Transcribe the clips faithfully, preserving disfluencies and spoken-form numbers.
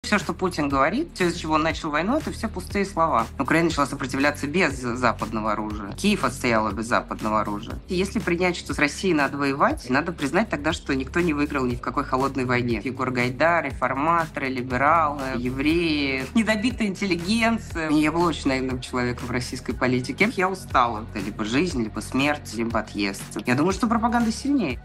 Все, что Путин говорит, все, из-за чего он начал войну, это все пустые слова. Украина начала сопротивляться без западного оружия. Киев отстояла без западного оружия. И если принять, что с Россией надо воевать, надо признать тогда, что никто не выиграл ни в какой холодной войне. Егор Гайдар, реформаторы, либералы, евреи, недобитая интеллигенция. Я была очень наивным человеком в российской политике. Я устала. Это либо жизнь, либо смерть, либо отъезд. Я думаю, что пропаганда сильнее.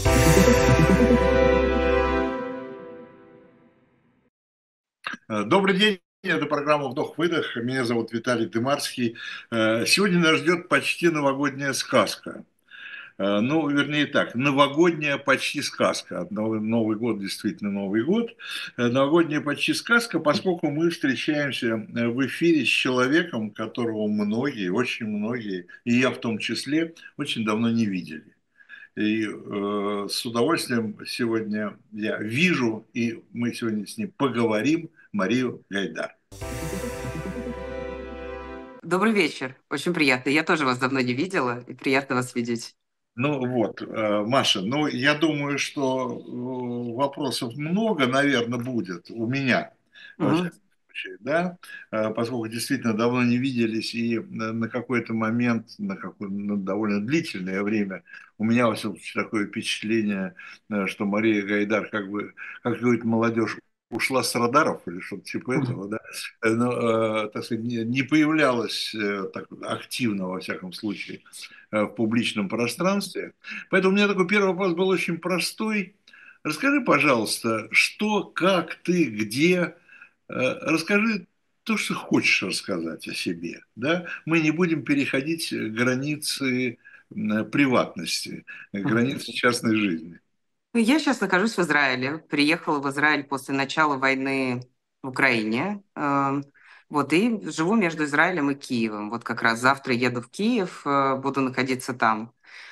Добрый день, это программа «Вдох-выдох». Меня зовут Виталий Дымарский. Сегодня нас ждет почти новогодняя сказка. Ну, вернее так, новогодняя почти сказка. Новый год действительно Новый год. Новогодняя почти сказка, поскольку мы встречаемся в эфире с человеком, которого многие, очень многие, и я в том числе, очень давно не видели. И э, с удовольствием сегодня я вижу, и мы сегодня с ней поговорим, Марию Гайдар. Добрый вечер. Очень приятно. Я тоже вас давно не видела, и приятно вас видеть. Ну вот, э, Маша, ну я думаю, что э, вопросов много, наверное, будет у меня, во Мгм. всяком случае, да, Э, поскольку действительно давно не виделись, и на на какой-то момент, на, какое, на довольно длительное время у меня, во всяком случае, такое впечатление, э, что Мария Гайдар, как бы, как говорит молодежь, ушла с радаров или что-то типа Мгм. этого, да, Э, но, э, так сказать, не, не появлялась э, так активно, во всяком случае, э, в публичном пространстве. Поэтому у меня такой первый вопрос был очень простой. Расскажи, пожалуйста, что, как ты, где, э, расскажи то, что хочешь рассказать о себе. Да? Мы не будем переходить границы м, приватности, Мгм. границы частной жизни. Ну, я сейчас нахожусь в Израиле. Приехала в Израиль после начала войны в Украине. Эм, Вот, и живу между Израилем и Киевом. Вот как раз завтра еду в Киев, э, буду находиться там.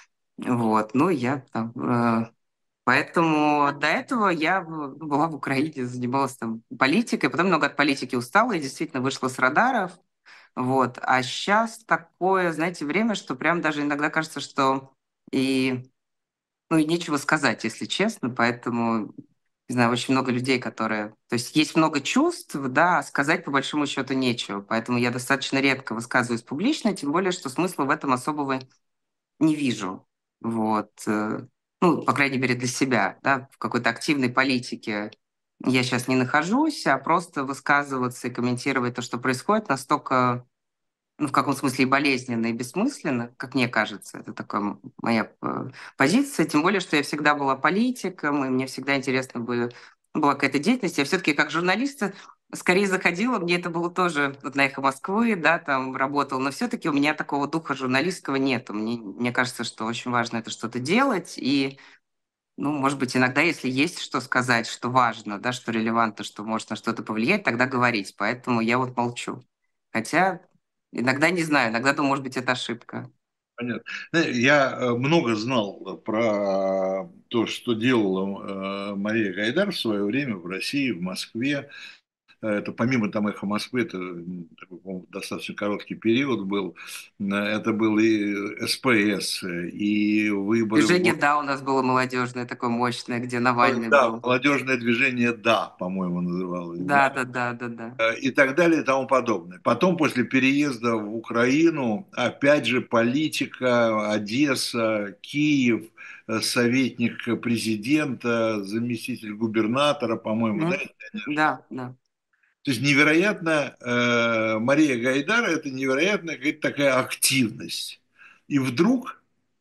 Вот, ну, я там. э, Поэтому до этого я в- была в Украине, занималась там политикой, потом много от политики устала и действительно вышла с радаров. Вот. А сейчас такое, знаете, время, что прям даже иногда кажется, что и, ну, и нечего сказать, если честно. Поэтому, не знаю, очень много людей, которые... То есть есть много чувств, да, а сказать по большому счету нечего. Поэтому я достаточно редко высказываюсь публично, тем более, что смысла в этом особого не вижу. Вот. э, Ну, по крайней мере, для себя, да, в какой-то активной политике я сейчас не нахожусь, а просто высказываться и комментировать то, что происходит, настолько, ну, в каком смысле и болезненно, и бессмысленно, как мне кажется. Это такая м- моя э, позиция. Тем более, что я всегда была политиком, и мне всегда интересно было, была какая-то деятельность. Я все-таки как журналист скорее заходила, мне это было тоже вот на «Эхо Москвы», да, там работала, но все-таки у меня такого духа журналистского нету. Мне, мне кажется, что очень важно это что-то делать, и, ну, может быть, иногда, если есть что сказать, что важно, да, что релевантно, что может на что-то повлиять, тогда говорить. Поэтому я вот молчу. Хотя иногда не знаю, иногда думаю, может быть, это ошибка. Понятно. Знаете, Я э, много знал про то, что делала э, Мария Гайдар в свое время в России, в Москве. Это помимо там «Эхо Москвы», это м, такой, по-моему, достаточно короткий период был. Э, Это был и СПС, и выборы в Движение Гос- «Да» у нас было молодежное, такое мощное, где Навальный Да, был. молодежное движение «Да», по-моему, называлось, да, Да, да, да, да, да. Э, и так далее и тому подобное. Потом, после переезда в Украину, опять же, политика, Одесса, Киев, э, советник президента, заместитель губернатора, по-моему, да? Мгм. Да, да. То есть невероятно, э, Мария Гайдар, это невероятная какая-то такая активность. И вдруг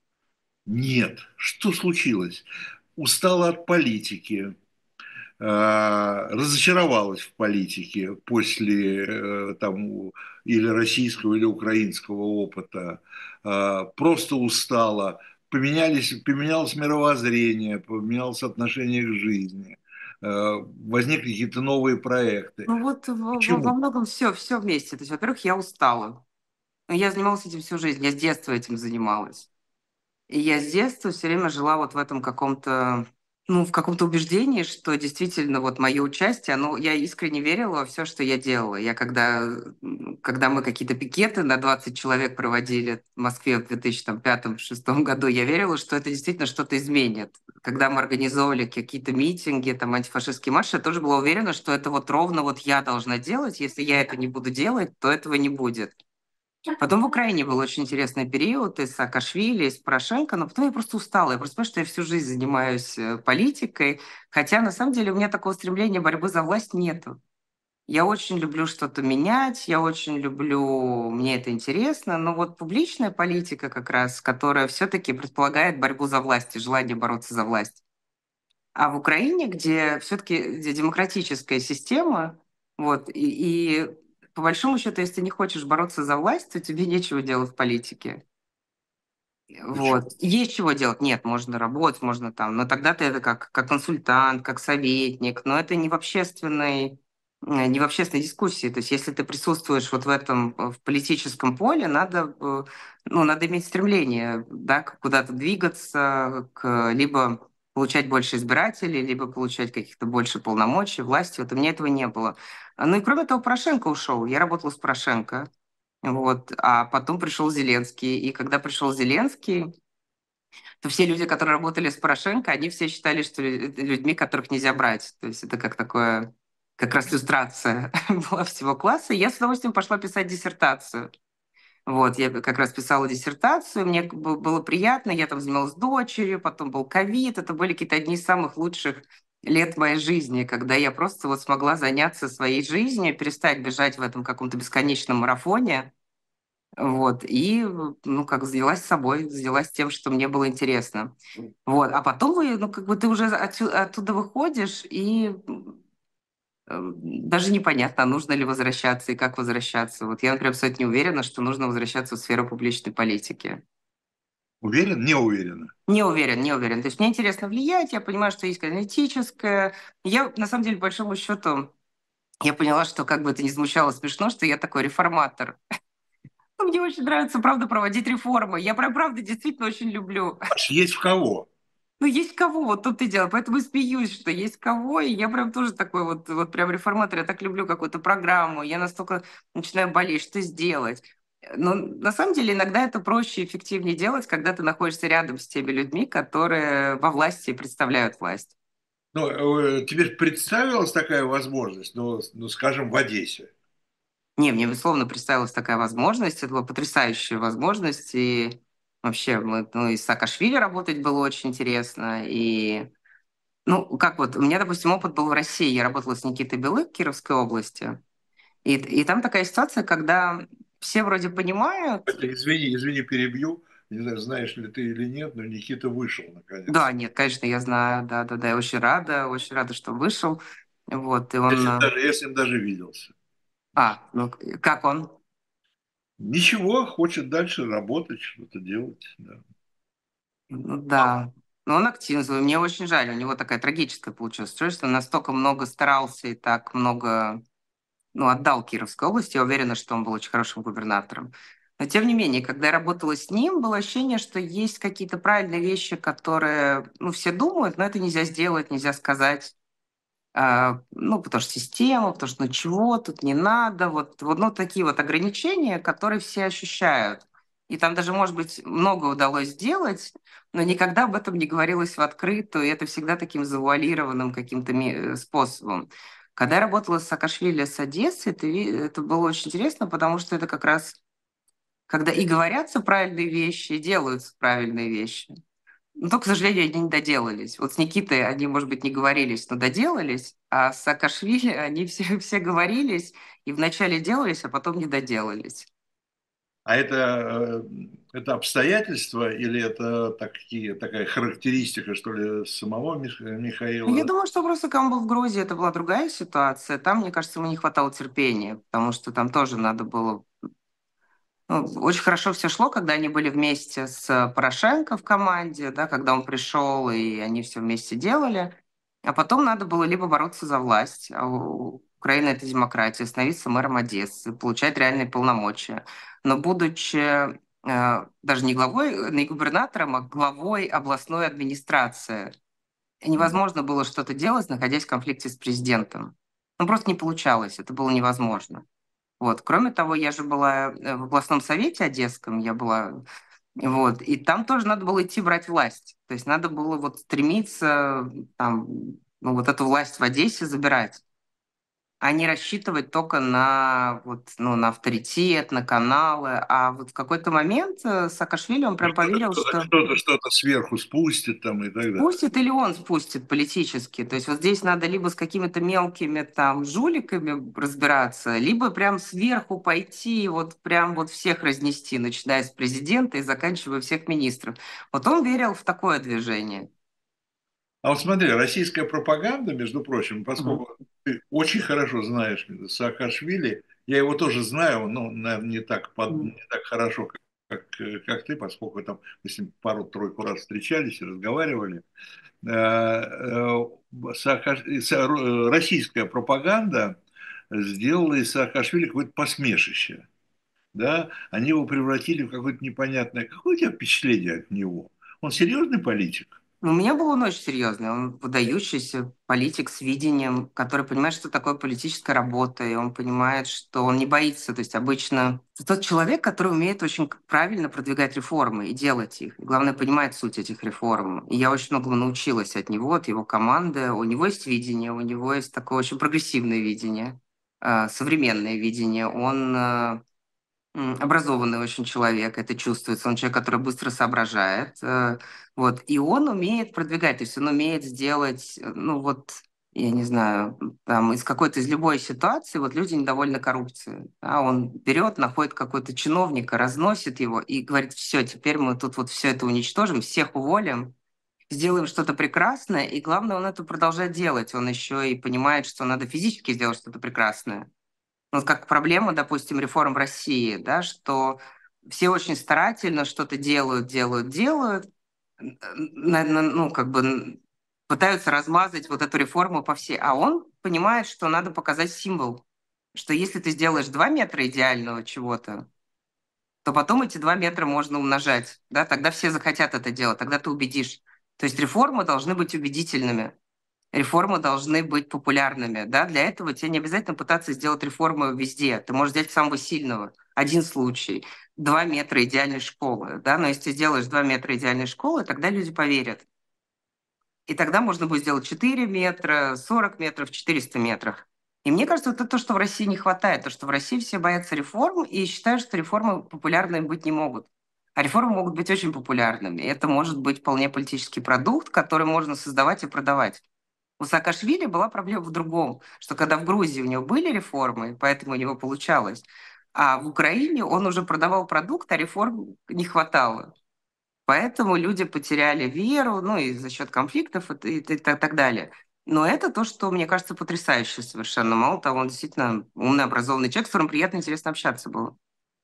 нет. Что случилось? Устала от политики, э, разочаровалась в политике после э, там, или российского, или украинского опыта, э, просто устала, поменялись, поменялось мировоззрение, поменялось отношение к жизни, э, возникли какие-то новые проекты. Ну вот во, во- во Почему? многом все, все вместе. То есть, во-первых, я устала. Ну, я занималась этим всю жизнь, я с детства этим занималась. И я с детства все время жила вот в этом каком-то Ну, в каком-то убеждении, что действительно вот мое участие, оно, я искренне верила во все, что я делала. Я когда, м, когда мы какие-то пикеты на двадцать человек проводили в Москве в две тысячи пятом-шестом году, я верила, что это действительно что-то изменит. Когда мы организовывали какие-то митинги, там, антифашистские марши, я тоже была уверена, что это вот ровно вот я должна делать. Если я это не буду делать, то этого не будет. Потом в Украине был очень интересный период и с Саакашвили, и с Порошенко, но потом я просто устала. Я просто понимаю, что я всю жизнь занимаюсь э, политикой, хотя на самом деле у меня такого стремления борьбы за власть нету. Я очень люблю что-то менять, я очень люблю, мне это интересно, но вот публичная политика как раз, которая все-таки предполагает борьбу за власть и желание бороться за власть. А в Украине, где все-таки демократическая система, вот, и, и по большому счету, если ты не хочешь бороться за власть, то тебе нечего делать в политике. Почему? Вот. Есть чего делать? Нет, можно работать, можно там, но тогда ты это как, как консультант, как советник, но это не в общественной, э, не в общественной дискуссии. То есть если ты присутствуешь вот в этом, э, в политическом поле, надо, э, ну, надо иметь стремление, да, к- куда-то двигаться, к, либо получать больше избирателей, либо получать каких-то больше полномочий, власти. Вот у меня этого не было. Ну и кроме того, Порошенко ушел. Я работала с Порошенко. Вот. А потом пришел Зеленский. И когда пришел Зеленский, то все люди, которые работали с Порошенко, они все считали, что лю- это людьми, которых нельзя брать. То есть это как такое, как раз иллюстрация была всего класса. И я с удовольствием пошла писать диссертацию. Вот, я как раз писала диссертацию, мне как бы было приятно, я там занималась дочерью, потом был ковид, это были какие-то одни из самых лучших лет моей жизни, когда я просто вот смогла заняться своей жизнью, перестать бежать в этом каком-то бесконечном марафоне, вот, и, ну, как занялась собой, занялась тем, что мне было интересно. Вот, а потом вы, ну, как бы ты уже отсю- оттуда выходишь, и м, даже непонятно, нужно ли возвращаться и как возвращаться. Вот я, например, абсолютно не уверена, что нужно возвращаться в сферу публичной политики. Уверен? Не уверена. Не уверен, не уверен. То есть мне интересно влиять, я понимаю, что есть аналитическое. Я, на самом деле, по большому счету, я поняла, что как бы это ни звучало смешно, что я такой реформатор. Ну, мне очень нравится, правда, проводить реформы. Я, прям, правда, действительно очень люблю. Аж есть в кого. Ну, есть кого, вот тут и дело. Поэтому и смеюсь, что есть кого, и я прям тоже такой вот, вот прям реформатор. Я так люблю какую-то программу, я настолько начинаю болеть, что сделать. Но на самом деле иногда это проще и эффективнее делать, когда ты находишься рядом с теми людьми, которые во власти и представляют власть. Ну, э, тебе представилась такая возможность, ну, ну, скажем, в Одессе? Не, мне, безусловно, представилась такая возможность. Это была потрясающая возможность. И вообще, мы, ну, и с Саакашвили работать было очень интересно. И, ну, как вот, у меня, допустим, опыт был в России. Я работала с Никитой Белык в Кировской области. И, и там такая ситуация, когда все вроде понимают, Это, извини, извини, перебью. Не знаю, знаешь ли ты или нет, но Никита вышел да, наконец. нет, конечно, я знаю, да, да, да, я очень рада, очень рада, что вышел. Вот, и Я он... с ним э, даже, я с ним даже виделся. А, ну, как он? Ничего, хочет дальше работать, что-то делать. Да. Ну, да. Но он активный, мне очень жаль, у него такая трагическая получилась история, что он настолько много старался и так много, ну, отдал Кировской области, я уверена, что он был очень хорошим губернатором. Но тем не менее, когда я работала с ним, было ощущение, что есть какие-то правильные вещи, которые, ну, все думают, но это нельзя сделать, нельзя сказать. А, ну, потому что система, потому что ну чего, тут не надо. Вот, вот ну, такие вот ограничения, которые все ощущают. И там даже, может быть, много удалось сделать, но никогда об этом не говорилось в открытую, и это всегда таким завуалированным каким-то ми- э, способом. Когда я работала с Саакашвили с Одессы, это, ви- это было очень интересно, потому что это как раз когда и говорятся правильные вещи, и делаются правильные вещи. Но только, к сожалению, они не доделались. Вот с Никитой они, может быть, не говорились, но доделались, а с Саакашвили они все, все говорились и вначале делались, а потом не доделались. А это, э, это обстоятельства или это такие, такая характеристика, что ли, самого Мих- Ну, я Михаила? думаю, что просто когда он был в Грузии, это была другая ситуация. Там, мне кажется, ему не хватало терпения, потому что там тоже надо было. Ну, очень хорошо все шло, когда они были вместе с Порошенко в команде, да, когда он пришел, и они все вместе делали. А потом надо было либо бороться за власть, а у Украины это демократия, становиться мэром Одессы, получать реальные полномочия. Но будучи э, даже не главой, не губернатором, а главой областной администрации, невозможно было что-то делать, находясь в конфликте с президентом. Ну, просто не получалось, это было невозможно. Вот. Кроме того, я же была э, в областном совете одесском, я была, вот, и там тоже надо было идти брать власть. То есть надо было вот стремиться там, ну, вот эту власть в Одессе забирать, а не рассчитывать только на, вот, ну, на авторитет, на каналы. А вот в какой-то момент э, Саакашвили, он прям Что-то, поверил, что-то, что что-то, что-то сверху спустит там и так далее. спустит или он спустит политически. То есть вот здесь надо либо с какими-то мелкими там жуликами разбираться, либо прям сверху пойти и вот прям вот всех разнести, начиная с президента и заканчивая всех министров. Вот он верил в такое движение. А вот смотри, российская пропаганда, между прочим, Мгм. поскольку ты очень хорошо знаешь Саакашвили, я его тоже знаю, но, наверное, не так, под- не так хорошо, как, как, как ты, поскольку там мы с ним пару-тройку раз встречались и разговаривали. Э, э, Саакаш- и Са- ро- Российская пропаганда сделала из Саакашвили какое-то посмешище. Да? Они его превратили в какое-то непонятное... Какое у тебя впечатление от него? Он серьезный политик? Ну, у меня был он очень серьезный, он выдающийся политик с видением, который понимает, что такое политическая работа, и он понимает, что он не боится. То есть обычно это тот человек, который умеет очень правильно продвигать реформы и делать их. И главное, понимает суть этих реформ. И я очень многому научилась от него, от его команды. У него есть видение, у него есть такое очень прогрессивное видение, э, современное видение. Он э, М, образованный очень человек, это чувствуется. Он человек, который быстро соображает. э, Вот. И он умеет продвигать, то есть он умеет сделать, э, ну вот, я не знаю, там из какой-то, из любой ситуации, вот люди недовольны коррупцией. Да, он берет, находит какой-то чиновника, разносит его и говорит, все, теперь мы тут вот все это уничтожим, всех уволим, сделаем что-то прекрасное, и главное, он это продолжает делать. Он еще и понимает, что надо физически сделать что-то прекрасное. Ну, вот как проблема, допустим, реформ в России, да, что все очень старательно что-то делают, делают, делают, н- н- ну, как бы н- пытаются размазать вот эту реформу по всей. А он понимает, что надо показать символ, что если ты сделаешь два метра идеального чего-то, то потом эти два метра можно умножать, да, тогда все захотят это делать, тогда ты убедишь. То есть реформы должны быть убедительными. Реформы должны быть популярными. Да? Для этого тебе не обязательно пытаться сделать реформу везде. Ты можешь взять самого сильного. Один случай. Два метра идеальной школы. Да? Но если ты сделаешь два метра идеальной школы, тогда люди поверят. И тогда можно будет сделать четыре метра, сорок метров, четыреста метров. И мне кажется, это то, что в России не хватает. То, что в России все боятся реформ и считают, что реформы популярными быть не могут. А реформы могут быть очень популярными. И это может быть вполне политический продукт, который можно создавать и продавать. У Саакашвили была проблема в другом, что когда в Грузии у него были реформы, поэтому у него получалось, а в Украине он уже продавал продукт, а реформ не хватало. Поэтому люди потеряли веру, ну и за счет конфликтов и, и, и так так далее. Но это то, что, мне кажется, потрясающе совершенно. Мало того, он действительно умный, образованный человек, с которым приятно, интересно общаться было.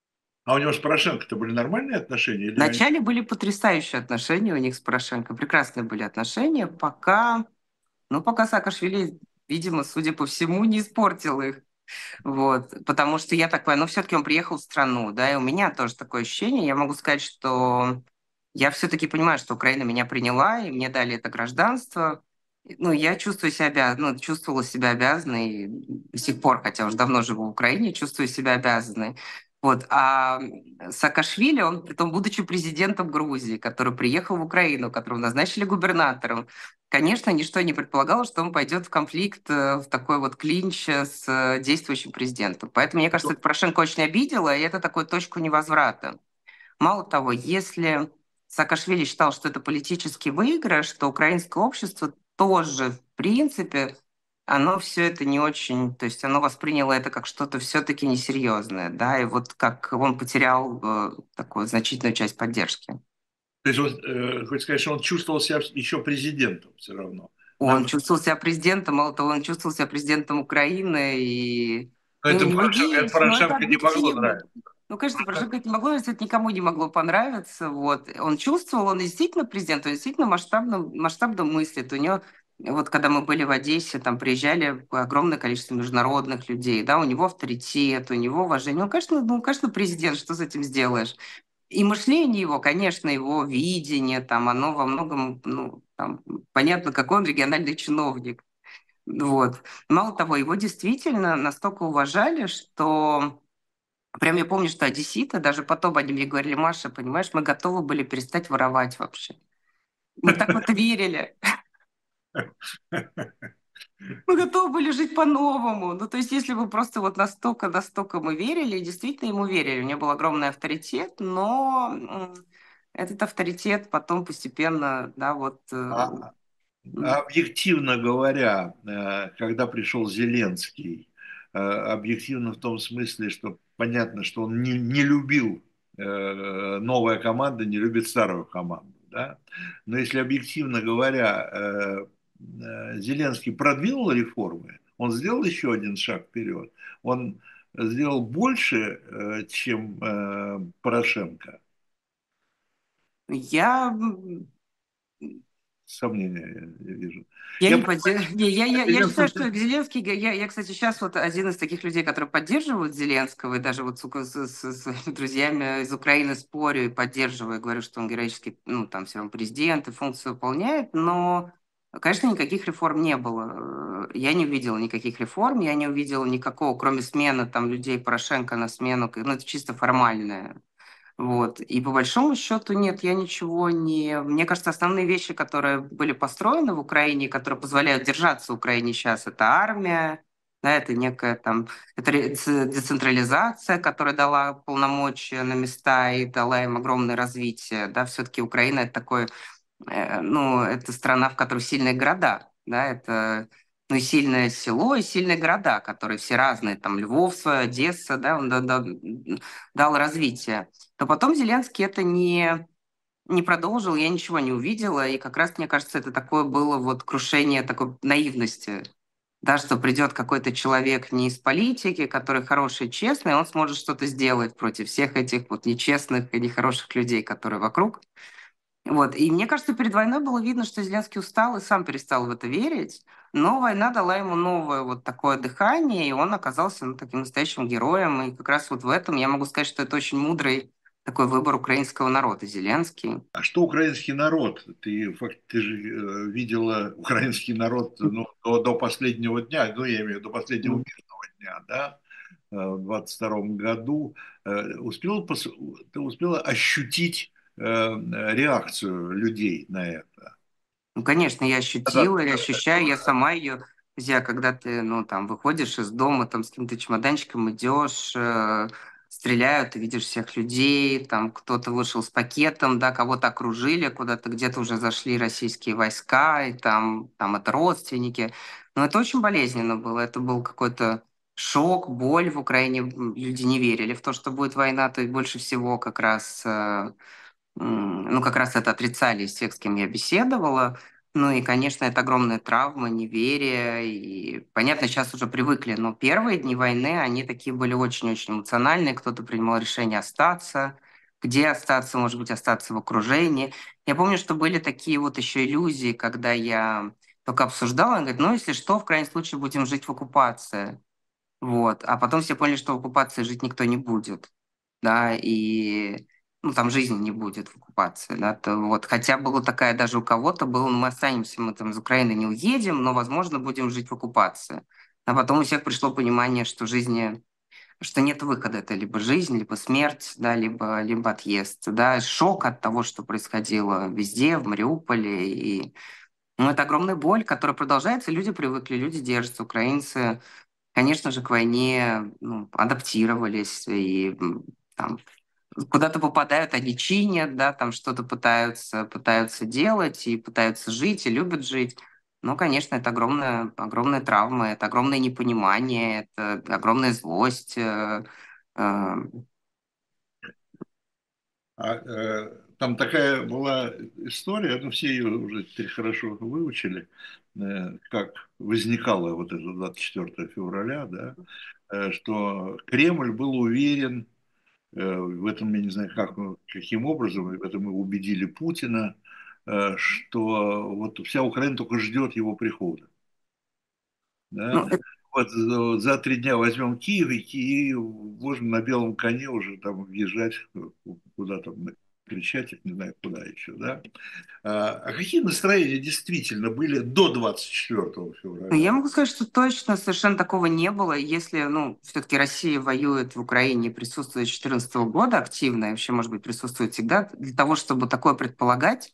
А у него с Порошенко-то были нормальные отношения? Или они... Вначале были потрясающие отношения у них с Порошенко, прекрасные были отношения, пока, ну, пока Саакашвили, видимо, судя по всему, не испортил их. Вот, потому что я такая, ну, все-таки он приехал в страну, да, и у меня тоже такое ощущение. Я могу сказать, что я все-таки понимаю, что Украина меня приняла, и мне дали это гражданство. Ну, я чувствую себя обязанной, ну, чувствовала себя обязанной до сих пор, хотя уже давно живу в Украине, чувствую себя обязанной. Вот. А Саакашвили, он, притом, будучи президентом Грузии, который приехал в Украину, которого назначили губернатором, конечно, ничто не предполагало, что он пойдет в конфликт, э, в такой вот клинч с э, действующим президентом. Поэтому, мне кажется, это Порошенко очень обидело, и это такую точку невозврата. Мало того, если Саакашвили считал, что это политический выигрыш, то украинское общество тоже, в принципе, оно все это не очень, то есть оно восприняло это как что-то все-таки несерьезное, да, и вот как он потерял э, такую значительную часть поддержки. То есть, он, э, хочешь сказать, что он чувствовал себя еще президентом все равно. Он Нам... чувствовал себя президентом, мало того, он чувствовал себя президентом Украины, и, Но ну, это у него Порошенко, это есть, но это Порошенко не могло объективно. нравиться. Ну, конечно, Порошенко это не могло нравиться, это никому не могло понравиться. Вот. Он чувствовал, он действительно президент, он действительно масштабно, масштабно мыслит. У него, вот когда мы были в Одессе, там приезжали огромное количество международных людей, да, у него авторитет, у него уважение. Ну, конечно, ну, конечно, президент, что с этим сделаешь? И мышление его, конечно, его видение, там, оно во многом, ну, там, понятно, какой он региональный чиновник. Вот. Мало того, его действительно настолько уважали, что прям я помню, что одесситы, даже потом они мне говорили: Маша, понимаешь, мы готовы были перестать воровать вообще. Мы так в это верили. Мы готовы были жить по-новому. Ну, то есть, если бы просто вот настолько, настолько мы верили, и действительно ему верили. У него был огромный авторитет, но м, этот авторитет потом постепенно, да, вот... э, А, м. объективно говоря, э, когда пришел Зеленский, э, объективно в том смысле, что понятно, что он не, не любил, э, новая команда не любит старую команду, да? Но если объективно говоря, э, э, Зеленский продвинул реформы, он сделал еще один шаг вперед, он сделал больше, э, чем э, Порошенко. Я Сомнения я, я вижу. Я Я не понимаю, поддерживаю. Не, я, я, я считаю, что Зеленский. Зеленский, я, я, кстати, сейчас вот один из таких людей, которые поддерживают Зеленского, и даже вот сука, с, с- с своими друзьями из Украины спорю и поддерживаю, и говорю, что он героический, ну, там, все равно президент и функцию выполняет, но, конечно, никаких реформ не было. Э, Я не увидела никаких реформ, я не увидела никакого, кроме смены там людей Порошенко на смену, ну, это чисто формальное. Вот. И по большому счету нет, я ничего не... Мне кажется, основные вещи, которые были построены в Украине, которые позволяют держаться Украине сейчас, это армия, да, это некая там это ре- ц- децентрализация, которая дала полномочия на места и дала им огромное развитие. Да, все-таки Украина это такой э, ну, это страна, в которой сильные города, да, это ну, и сильное село, и сильные города, которые все разные, там Львов, свой, Одесса, да, он да- да- дал развитие. То потом Зеленский это не, не продолжил, я ничего не увидела, и как раз, мне кажется, это такое было вот крушение такой наивности, да, что придет какой-то человек не из политики, который хороший, честный, он сможет что-то сделать против всех этих вот нечестных и нехороших людей, которые вокруг. Вот. И мне кажется, перед войной было видно, что Зеленский устал и сам перестал в это верить, но война дала ему новое вот такое дыхание, и он оказался ну, таким настоящим героем. И как раз вот в этом я могу сказать, что это очень мудрый такой выбор украинского народа, Зеленский. А что украинский народ? Ты, фак- ты же э, видела украинский народ ну, до, до последнего дня, ну, я имею в виду до последнего М. мирного дня, да, э, в двадцать втором году. Э, Успела, пос- ты успела ощутить э, реакцию людей на это? Ну, конечно, я Когда ощутила и ощущаю, я сама ее, друзья, когда ты, ну, там, выходишь из дома, там, с каким-то чемоданчиком идешь, э, стреляют, ты видишь всех людей, там, кто-то вышел с пакетом, да, кого-то окружили, куда-то где-то уже зашли российские войска, и там, там это родственники. Но это очень болезненно было, это был какой-то шок, боль в Украине, М, люди не верили в то, что будет война, то есть больше всего как раз э, М, ну, как раз это отрицали из тех, с кем я беседовала. Ну и, конечно, это огромная травма, неверие. И, понятно, сейчас уже привыкли, но первые дни войны, они такие были очень-очень эмоциональные. Кто-то принимал решение остаться, где остаться, может быть, остаться в окружении. Я помню, что были такие вот еще иллюзии, когда я только обсуждала, она говорит, ну, если что, в крайнем случае будем жить в оккупации. Вот. А потом все поняли, что в оккупации жить никто не будет, да, и ну, там жизни не будет в оккупации, да, то вот. Хотя была такая даже у кого-то было, ну, мы останемся, мы там из Украины не уедем, но, возможно, будем жить в оккупации. А потом у всех пришло понимание, что жизни, что нет выхода, это либо жизнь, либо смерть, да, либо, либо отъезд, да, шок от того, что происходило везде, в Мариуполе, и ну, это огромная боль, которая продолжается, люди привыкли, люди держатся, украинцы конечно же, к войне, ну, адаптировались и, м, там куда-то попадают, они чинят, да, там что-то пытаются пытаются делать и пытаются жить, и любят жить. Но, конечно, это огромная огромная травма, это огромное непонимание, это огромная злость. Э, э, А, э, там такая была история, ну все ее уже теперь хорошо выучили, э, как возникало вот это двадцать четвёртого февраля, да, э, что Кремль был уверен, э, в этом я не знаю как, каким образом, в этом мы убедили Путина, э, что вот вся Украина только ждет его прихода. Да? Ну, это, Вот за за три дня возьмем Киев, и Киев можем на белом коне уже там въезжать куда там, на Крещатик, не знаю куда еще, да. А, а какие настроения действительно были до двадцать четвёртого ну, февраля? я могу сказать, что точно совершенно такого не было. Если, ну, все-таки Россия воюет в Украине, присутствует с две тысячи четырнадцатого года активно, и вообще, может быть, присутствует всегда, для того, чтобы такое предполагать,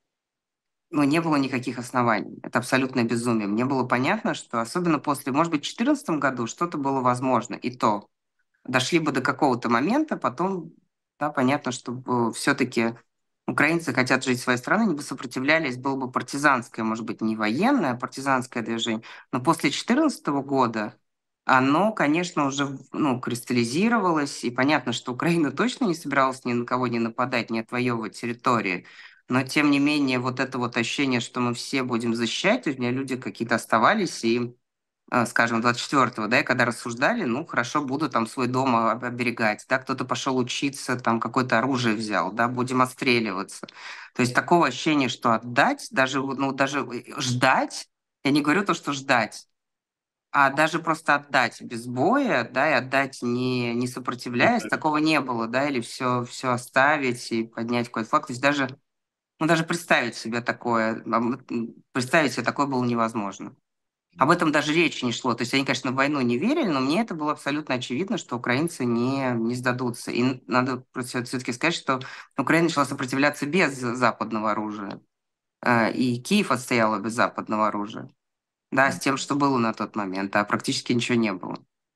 ну, не было никаких оснований. Это абсолютное безумие. Мне было понятно, что особенно после, может быть, в две тысячи четырнадцатом году что-то было возможно, и то. Дошли бы до какого-то момента, потом, да, понятно, что все-таки украинцы хотят жить в своей стране, они бы сопротивлялись, было бы партизанское, может быть, не военное, а партизанское движение. Но после две тысячи четырнадцатого года оно, конечно, уже ну, кристаллизировалось, и понятно, что Украина точно не собиралась ни на кого не нападать, не отвоевывать территории. Но, тем не менее, вот это вот ощущение, что мы все будем защищать, у меня люди какие-то оставались, и а, скажем, двадцать четвёртого, да, и когда рассуждали, ну, хорошо, буду там свой дом а, оберегать, да, кто-то пошел учиться, там какое-то оружие взял, да, будем отстреливаться. То есть такого ощущения, что отдать, даже, вот, ну, даже э, ждать, я не говорю то, что ждать, а даже просто отдать без боя, да, и отдать не, не сопротивляясь, такого не было, да, или все, все оставить и поднять какой-то флаг. То есть даже, ну, даже представить себе такое, ам, м, представить себе такое было невозможно. Об этом даже речи не шло. То есть они, конечно, в войну не верили, но мне это было абсолютно очевидно, что украинцы не, не сдадутся. И надо все-таки сказать, что Украина начала сопротивляться без западного оружия. Э, И Киев отстояла без западного оружия. Да, с тем, что было на тот момент, а практически ничего не было.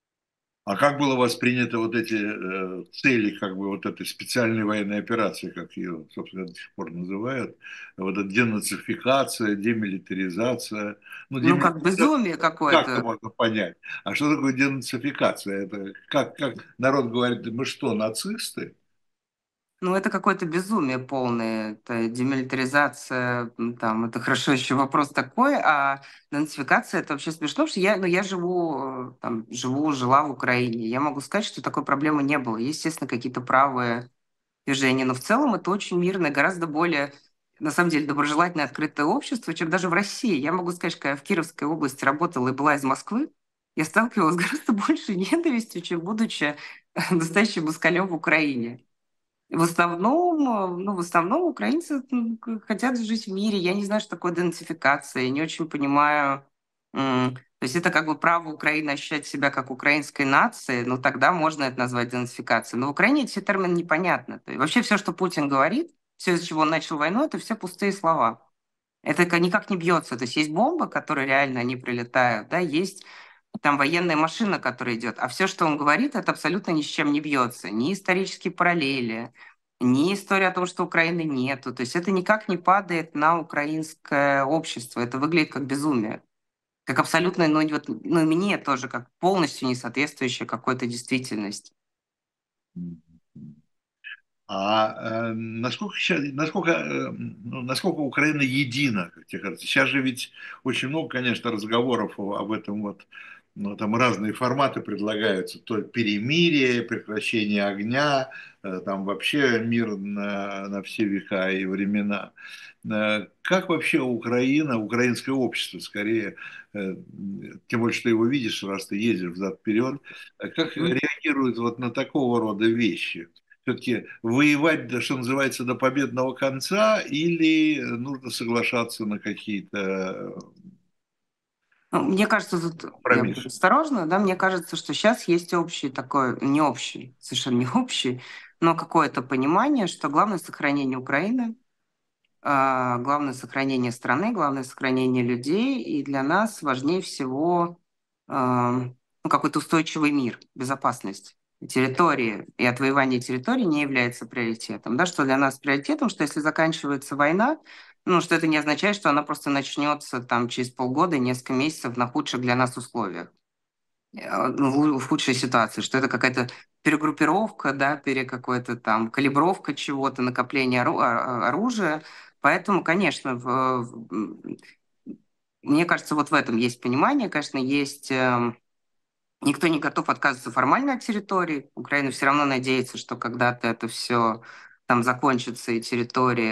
А как было воспринято вот эти э, цели, как бы вот этой специальной военной операции, как ее, собственно, до сих пор называют, вот эта денацификация, демилитаризация. Ну, Ну, как демилитаризация безумие как-то какое-то. можно понять. А что такое денацификация? Это как, как народ говорит, мы что, нацисты? Ну, это какое-то безумие полное, это демилитаризация, м, там, это хорошо еще вопрос такой, а денацификация это вообще смешно, потому что я, ну, я живу, э, там, живу, жила в Украине, я могу сказать, что такой проблемы не было. Есть, естественно, какие-то правые движения, но в целом это очень мирное, гораздо более, на самом деле, доброжелательное, открытое общество, чем даже в России. Я могу сказать, что когда я в Кировской области работала и была из Москвы, я сталкивалась с гораздо большей ненавистью, чем будучи настоящим москалем в Украине. В основном, э, ну, в основном украинцы м, к- хотят жить в мире. Я не знаю, что такое денацификация. Я не очень понимаю. м, То есть это как бы право Украины ощущать себя как украинской нацией, ну тогда можно это назвать денацификацией. Но в Украине эти термины непонятны. То есть вообще все, что Путин говорит, все, из-за чего он начал войну, это все пустые слова. Это ка- никак не бьется. То есть есть бомбы, которые реально они прилетают, да, есть там военная машина, которая идет, а все, что он говорит, это абсолютно ни с чем не бьется. Ни исторические параллели, ни история о том, что Украины нету. То есть это никак не падает на украинское общество. Это выглядит как безумие. Как абсолютно, ну, вот, ну, и мне тоже, как полностью не соответствующее какой-то действительности. А э, насколько, ща- насколько, э, ну, насколько Украина едина, как тебе кажется? Сейчас же ведь очень много, конечно, разговоров о- об этом вот, ну, там разные форматы предлагаются, то перемирие, прекращение огня, э, там вообще мир на, на все века и времена. Э, Как вообще Украина, украинское общество, скорее, э, тем более, что ты его видишь, раз ты ездишь взад-вперед, э, как Мгм. реагирует вот на такого рода вещи? Все-таки воевать, да, что называется, до победного конца, или нужно соглашаться на какие-то Ну, мне кажется, тут я буду компромиссы? осторожна, да, мне кажется, что сейчас есть общий такой, не общий, совершенно не общий, но какое-то понимание, что главное сохранение Украины, а, главное сохранение страны, главное сохранение людей, и для нас важнее всего а, ну, какой-то устойчивый мир, безопасность территории и отвоевание территории не является приоритетом. Да, что для нас приоритетом, что если заканчивается война, ну, что это не означает, что она просто начнется там через полгода, несколько месяцев на худших для нас условиях, э, ну, в в худшей ситуации, что это какая-то перегруппировка, да, пере какой-то там калибровка чего-то, накопление ору- а- а- оружия. Поэтому, конечно, в, в- м, мне кажется, вот в этом есть понимание, конечно, есть эм, никто не готов отказываться формально от территории. Украина все равно надеется, что когда-то это все там закончится, и территории.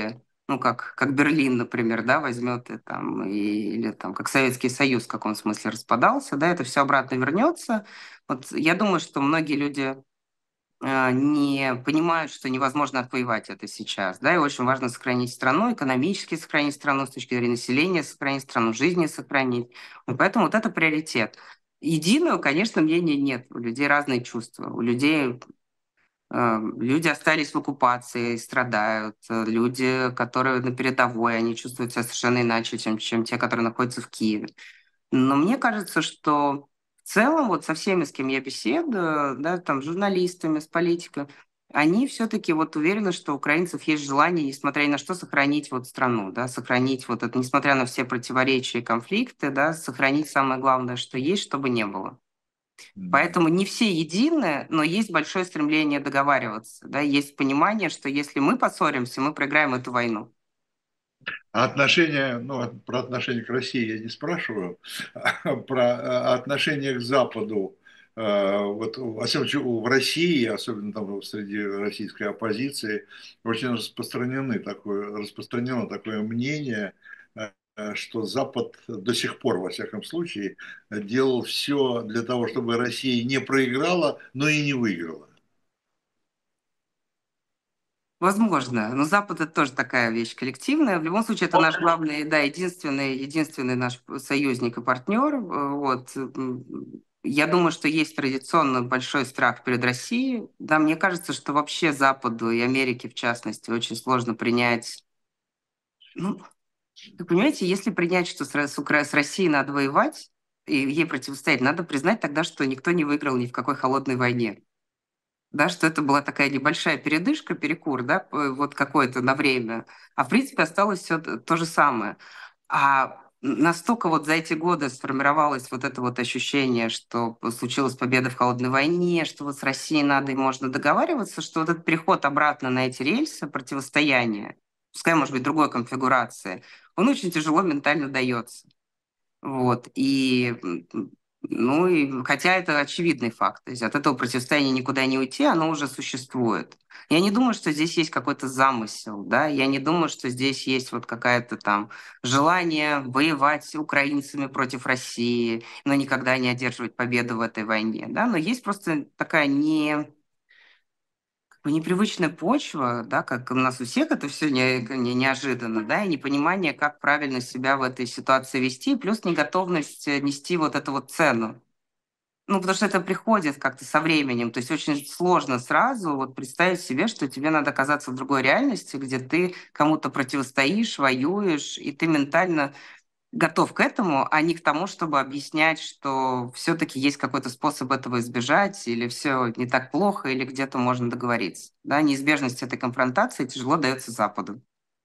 ну, как, как Берлин, например, да, возьмет и там, и, или там, как Советский Союз в каком смысле распадался, да, это все обратно вернется. Вот я думаю, что многие люди э, не понимают, что невозможно отвоевать это сейчас, да, и очень важно сохранить страну, экономически сохранить страну, с точки зрения населения сохранить страну, жизни сохранить. И поэтому вот это приоритет. Единого, конечно, мнения нет. У людей разные чувства. У людей Э, Люди остались в оккупации, страдают. Э, Люди, которые на передовой, они чувствуют себя совершенно иначе, чем, чем те, которые находятся в Киеве. Но мне кажется, что в целом вот со всеми, с кем я беседую, да, там, с журналистами, с политиками, они все-таки вот уверены, что у украинцев есть желание, несмотря ни на что, сохранить вот страну, да, сохранить вот это, несмотря на все противоречия и конфликты, да, сохранить самое главное, что есть, чтобы не было. Поэтому не все едины, но есть большое стремление договариваться. Да? Есть понимание, что если мы поссоримся, мы проиграем эту войну. А отношения, ну, от- про отношения к России я не спрашиваю, а про а, отношения к Западу, э, вот, особенно в России, особенно там среди российской оппозиции, очень распространены такое, распространено такое мнение, э, что Запад до сих пор, во всяком случае, делал все для того, чтобы Россия не проиграла, но и не выиграла. Возможно, но Запад это тоже такая вещь коллективная. В любом случае, это наш главный, да, единственный, единственный наш союзник и партнер. Э, Вот. М, Я думаю, что есть традиционно большой страх перед Россией. Да, мне кажется, что вообще Западу и Америке, в частности, очень сложно принять. Ну, вы понимаете, если принять, что с, Ро- с Укра- с Россией надо воевать и ей противостоять, надо признать тогда, что никто не выиграл ни в какой холодной войне. Да, что это была такая небольшая передышка, перекур, да, п- вот какой-то на время. А в принципе осталось все то же самое. А настолько вот за эти годы сформировалось вот это вот ощущение, что случилась победа в холодной войне, что вот с Россией надо и можно договариваться, что вот этот переход обратно на эти рельсы противостояния, пускай, может быть, другой конфигурации, он очень тяжело ментально дается. Вот. И, м, ну, и, хотя это очевидный факт. То есть от этого противостояния никуда не уйти, оно уже существует. Я не думаю, что здесь есть какой-то замысел, да, я не думаю, что здесь есть вот какая-то там желание воевать с украинцами против России, но никогда не одерживать победу в этой войне, да, но есть просто такая не ну, непривычная почва, да, как у нас у всех это все не, не- неожиданно, да, и непонимание, как правильно себя в этой ситуации вести, плюс неготовность э, нести вот эту вот цену. Ну, потому что это приходит как-то со временем, то есть очень сложно сразу вот представить себе, что тебе надо оказаться в другой реальности, где ты кому-то противостоишь, воюешь, и ты ментально готов к этому, а не к тому, чтобы объяснять, что все-таки есть какой-то способ этого избежать, или все не так плохо, или где-то можно договориться. Да, неизбежность этой конфронтации тяжело дается Западу.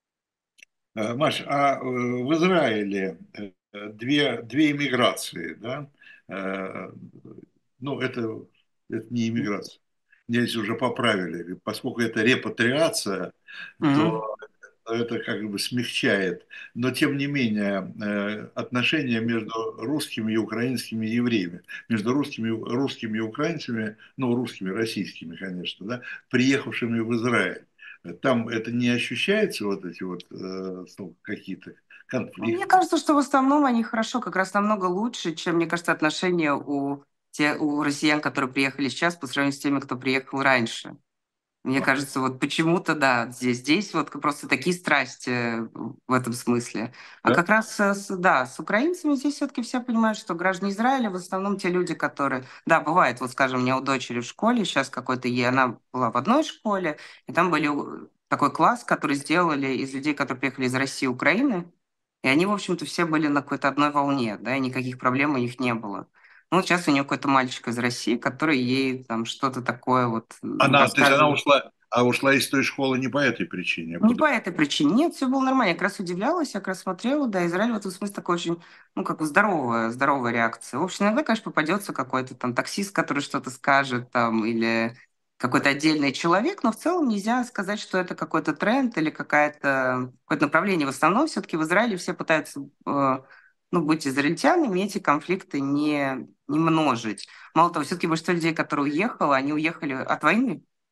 Э, Маш, а э, в Израиле э, две, две иммиграции, да? Э, Ну, это, это не иммиграция. Здесь уже поправили. Поскольку это репатриация, Мгм. то это как бы смягчает. Но, тем не менее, э, отношения между русскими и украинскими евреями, между русскими, русскими и украинцами, ну, русскими, российскими, конечно, да, приехавшими в Израиль, там это не ощущается, вот эти вот э, ну, какие-то Ну, мне конфликты? кажется, что в основном они хорошо, как раз намного лучше, чем, мне кажется, отношения у, те, у россиян, которые приехали сейчас, по сравнению с теми, кто приехал раньше. Мне кажется, вот почему-то, да, здесь, здесь вот просто такие страсти в этом смысле. А Да? как раз, э, с, да, с украинцами здесь все-таки все понимают, что граждане Израиля в основном те люди, которые... Да, бывает, вот, скажем, у меня у дочери в школе сейчас какой-то... ей- Она была в одной школе, и там были у- такой класс, который сделали из людей, которые приехали из России и Украины, и они, в общем-то, все были на какой-то одной волне, да, и никаких проблем у них не было. Ну, вот сейчас у нее какой-то мальчик из России, который ей там что-то такое вот м, Она, то есть она рассказывает. ушла, а ушла из той школы не по этой причине, а Не по по этой причине. Нет, все было нормально. Я как раз удивлялась, я как раз смотрела, да, Израиль в этом смысле такой очень, ну, как бы здоровая, здоровая реакция. В общем, иногда, конечно, попадется какой-то там таксист, который что-то скажет, там, или какой-то отдельный человек, но в целом нельзя сказать, что это какой-то тренд или какая-то, какое-то направление. В основном все-таки в Израиле все пытаются, э, ну, быть израильтянами, и эти конфликты не, не множить. Мало того, все-таки большинство людей, которые уехало, они уехали от войны.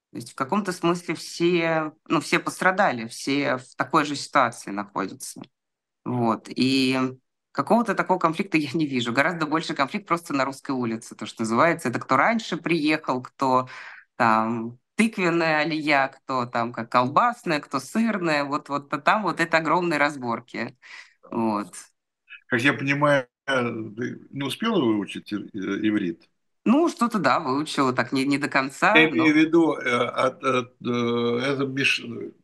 То есть в каком-то смысле все, ну, все пострадали, все в такой же ситуации находятся. Вот. И какого-то такого конфликта я не вижу. Гораздо больше конфликт просто на русской улице, то, что называется. Это кто раньше приехал, кто там тыквенная алия, кто там как колбасная, кто сырная. Вот, вот там вот это огромные разборки. Вот. Как я понимаю, ты не успела выучить и- и- иврит? Ну, что-то, да, выучила так не, не до Я конца, имею в но виду, э, от- от, э, это меш-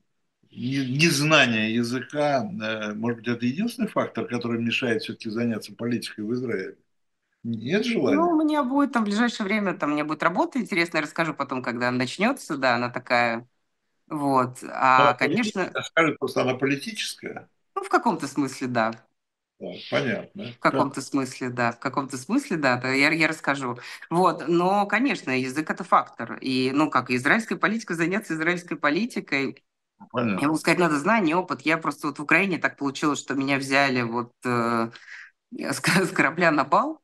не- незнание языка, э, может быть, это единственный фактор, который мешает все-таки заняться политикой в Израиле? Нет ну, желания? у меня будет там в ближайшее время, там, у меня будет работа интересная, расскажу потом, когда она начнется, да, она такая, вот. Она А, конечно, политическая, скажет просто, она политическая. ну, в каком-то смысле, да. Так, понятно. В Так, каком-то смысле, да, в каком-то смысле, да, то я, я расскажу. Вот, но, конечно, язык– это фактор. И, ну, как, израильская политика, заняться израильской политикой, я понятно. могу сказать, надо знание, опыт. Я просто вот в Украине так получилось, что меня взяли вот э, с, с корабля на бал,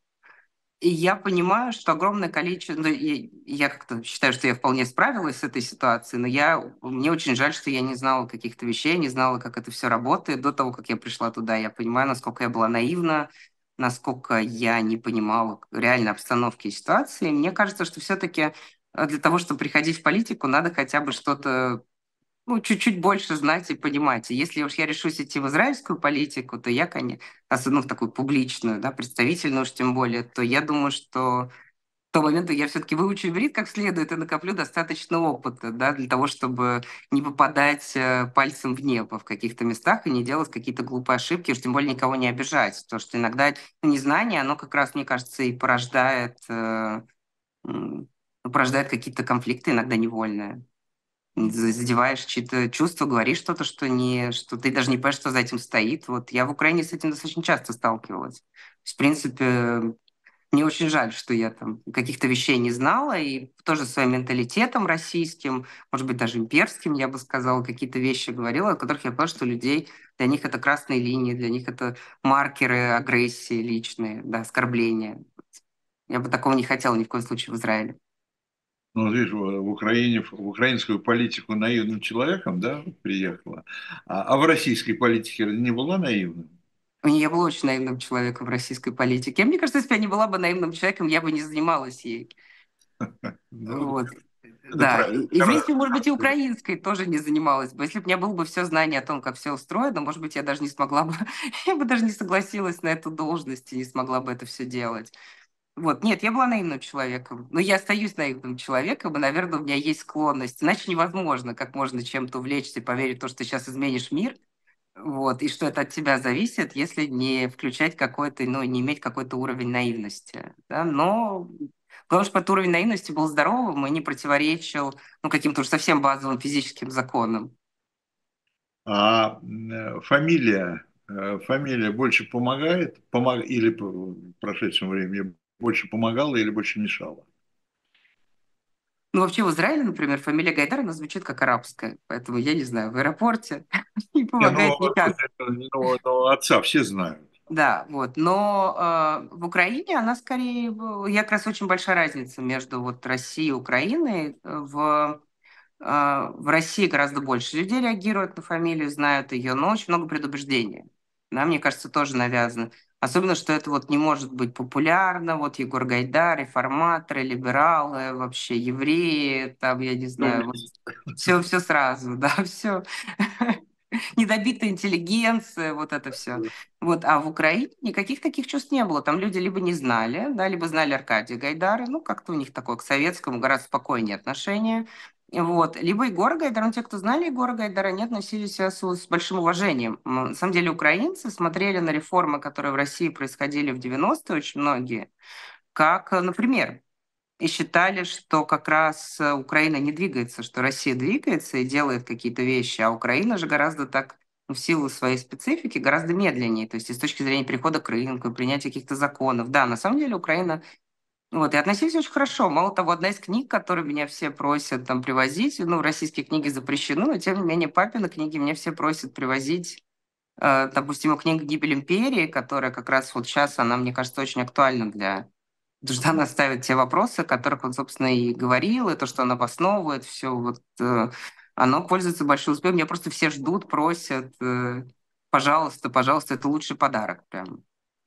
и я понимаю, что огромное количество... Ну, я, я как-то считаю, что я вполне справилась с этой ситуацией, но я, мне очень жаль, что я не знала каких-то вещей, не знала, как это все работает. До того, как я пришла туда, я понимаю, насколько я была наивна, насколько я не понимала реально обстановки и ситуации. Мне кажется, что все-таки для того, чтобы приходить в политику, надо хотя бы что-то ну, чуть-чуть больше знать и понимать. И если уж я решусь идти в израильскую политику, то я, конечно, особенно в такую публичную, да, представительную уж тем более, то я думаю, что к тому моменту я все-таки выучу иврит как следует и накоплю достаточно опыта, да, для того, чтобы не попадать э, пальцем в небо в каких-то местах и не делать какие-то глупые ошибки, уж тем более никого не обижать. Потому что иногда незнание, оно как раз, мне кажется, и порождает, э, м, порождает какие-то конфликты, иногда невольные задеваешь чьи-то чувства, говоришь что-то, что не, что ты даже не понимаешь, что за этим стоит. Вот я в Украине с этим достаточно часто сталкивалась. То есть, в принципе, мне очень жаль, что я там каких-то вещей не знала, и тоже своим менталитетом российским, может быть, даже имперским, я бы сказала, какие-то вещи говорила, о которых я поняла, что людей, для них это красные линии, для них это маркеры агрессии личные, да, оскорбления. Я бы такого не хотела ни в коем случае в Израиле. Ну, вот видишь, в в Украине, в украинскую политику наивным человеком, да, приехала, а, а в российской политике не была наивным? Я была очень наивным человеком в российской политике. Мне кажется, если бы я не была бы наивным человеком, я бы не занималась ей. Ну, Вот. это Да, правильно. и, и в принципе, может быть, и украинской тоже не занималась бы. Если бы у меня было бы все знание о том, как все устроено, может быть, я даже не смогла бы, я бы даже не согласилась на эту должность и не смогла бы это все делать. Вот, нет, я была наивным человеком, но я остаюсь наивным человеком, и, наверное, у меня есть склонность. Иначе невозможно, как можно чем-то увлечься и поверить в то, что ты сейчас изменишь мир, вот, и что это от тебя зависит, если не включать какой-то, ну, не иметь какой-то уровень наивности, да, но главное, чтобы этот уровень наивности был здоровым и не противоречил, ну, каким-то уж совсем базовым физическим законам. А м, фамилия, э, фамилия больше помогает, помог, или по- в прошедшем времени больше помогала или больше мешала? Ну, вообще в Израиле, например, фамилия Гайдар, она звучит как арабская, поэтому я не знаю, в аэропорте не Не, ну, помогает никак. ну, ну, отца все знают. Да, вот. Но э, в Украине она скорее... б- Я как раз очень большая разница между вот Россией и Украиной. В, э, в России гораздо больше людей реагируют на фамилию, знают ее, но очень много предубеждений. Да, мне кажется, тоже навязано. Особенно, что это вот не может быть популярно. Вот Егор Гайдар, реформаторы, либералы, вообще евреи, там, я не Ну, знаю, вот все, все сразу, да, все. Недобитая интеллигенция, вот это все. Вот, а в Украине никаких таких чувств не было. Там люди либо не знали, да, либо знали Аркадия Гайдара, ну, как-то у них такое к советскому гораздо спокойнее отношение. Вот. Либо Егора Гайдара, ну, те, кто знали Егора Гайдара, не относились себя с, с большим уважением. М, На самом деле украинцы смотрели на реформы, которые в России происходили в девяностые, очень многие, как, э, например, и считали, что как раз э, Украина не двигается, что Россия двигается и делает какие-то вещи, а Украина же гораздо так, ну, в силу своей специфики, гораздо медленнее. То есть и с точки зрения перехода к рынку, принятия каких-то законов. Да, на самом деле Украина... Вот, и относились очень хорошо. Мало того, одна из книг, которую меня все просят там привозить, ну, российские книги запрещены, но тем не менее папины книги мне все просят привозить. Э, допустим, книга «Гибель империи», которая как раз вот сейчас, она, мне кажется, очень актуальна для Ждан ставит те вопросы, о которых он, собственно, и говорил, и то, что он обосновывает, все вот, э, оно пользуется большим успехом. Меня просто все ждут, просят, э, пожалуйста, пожалуйста, это лучший подарок прям.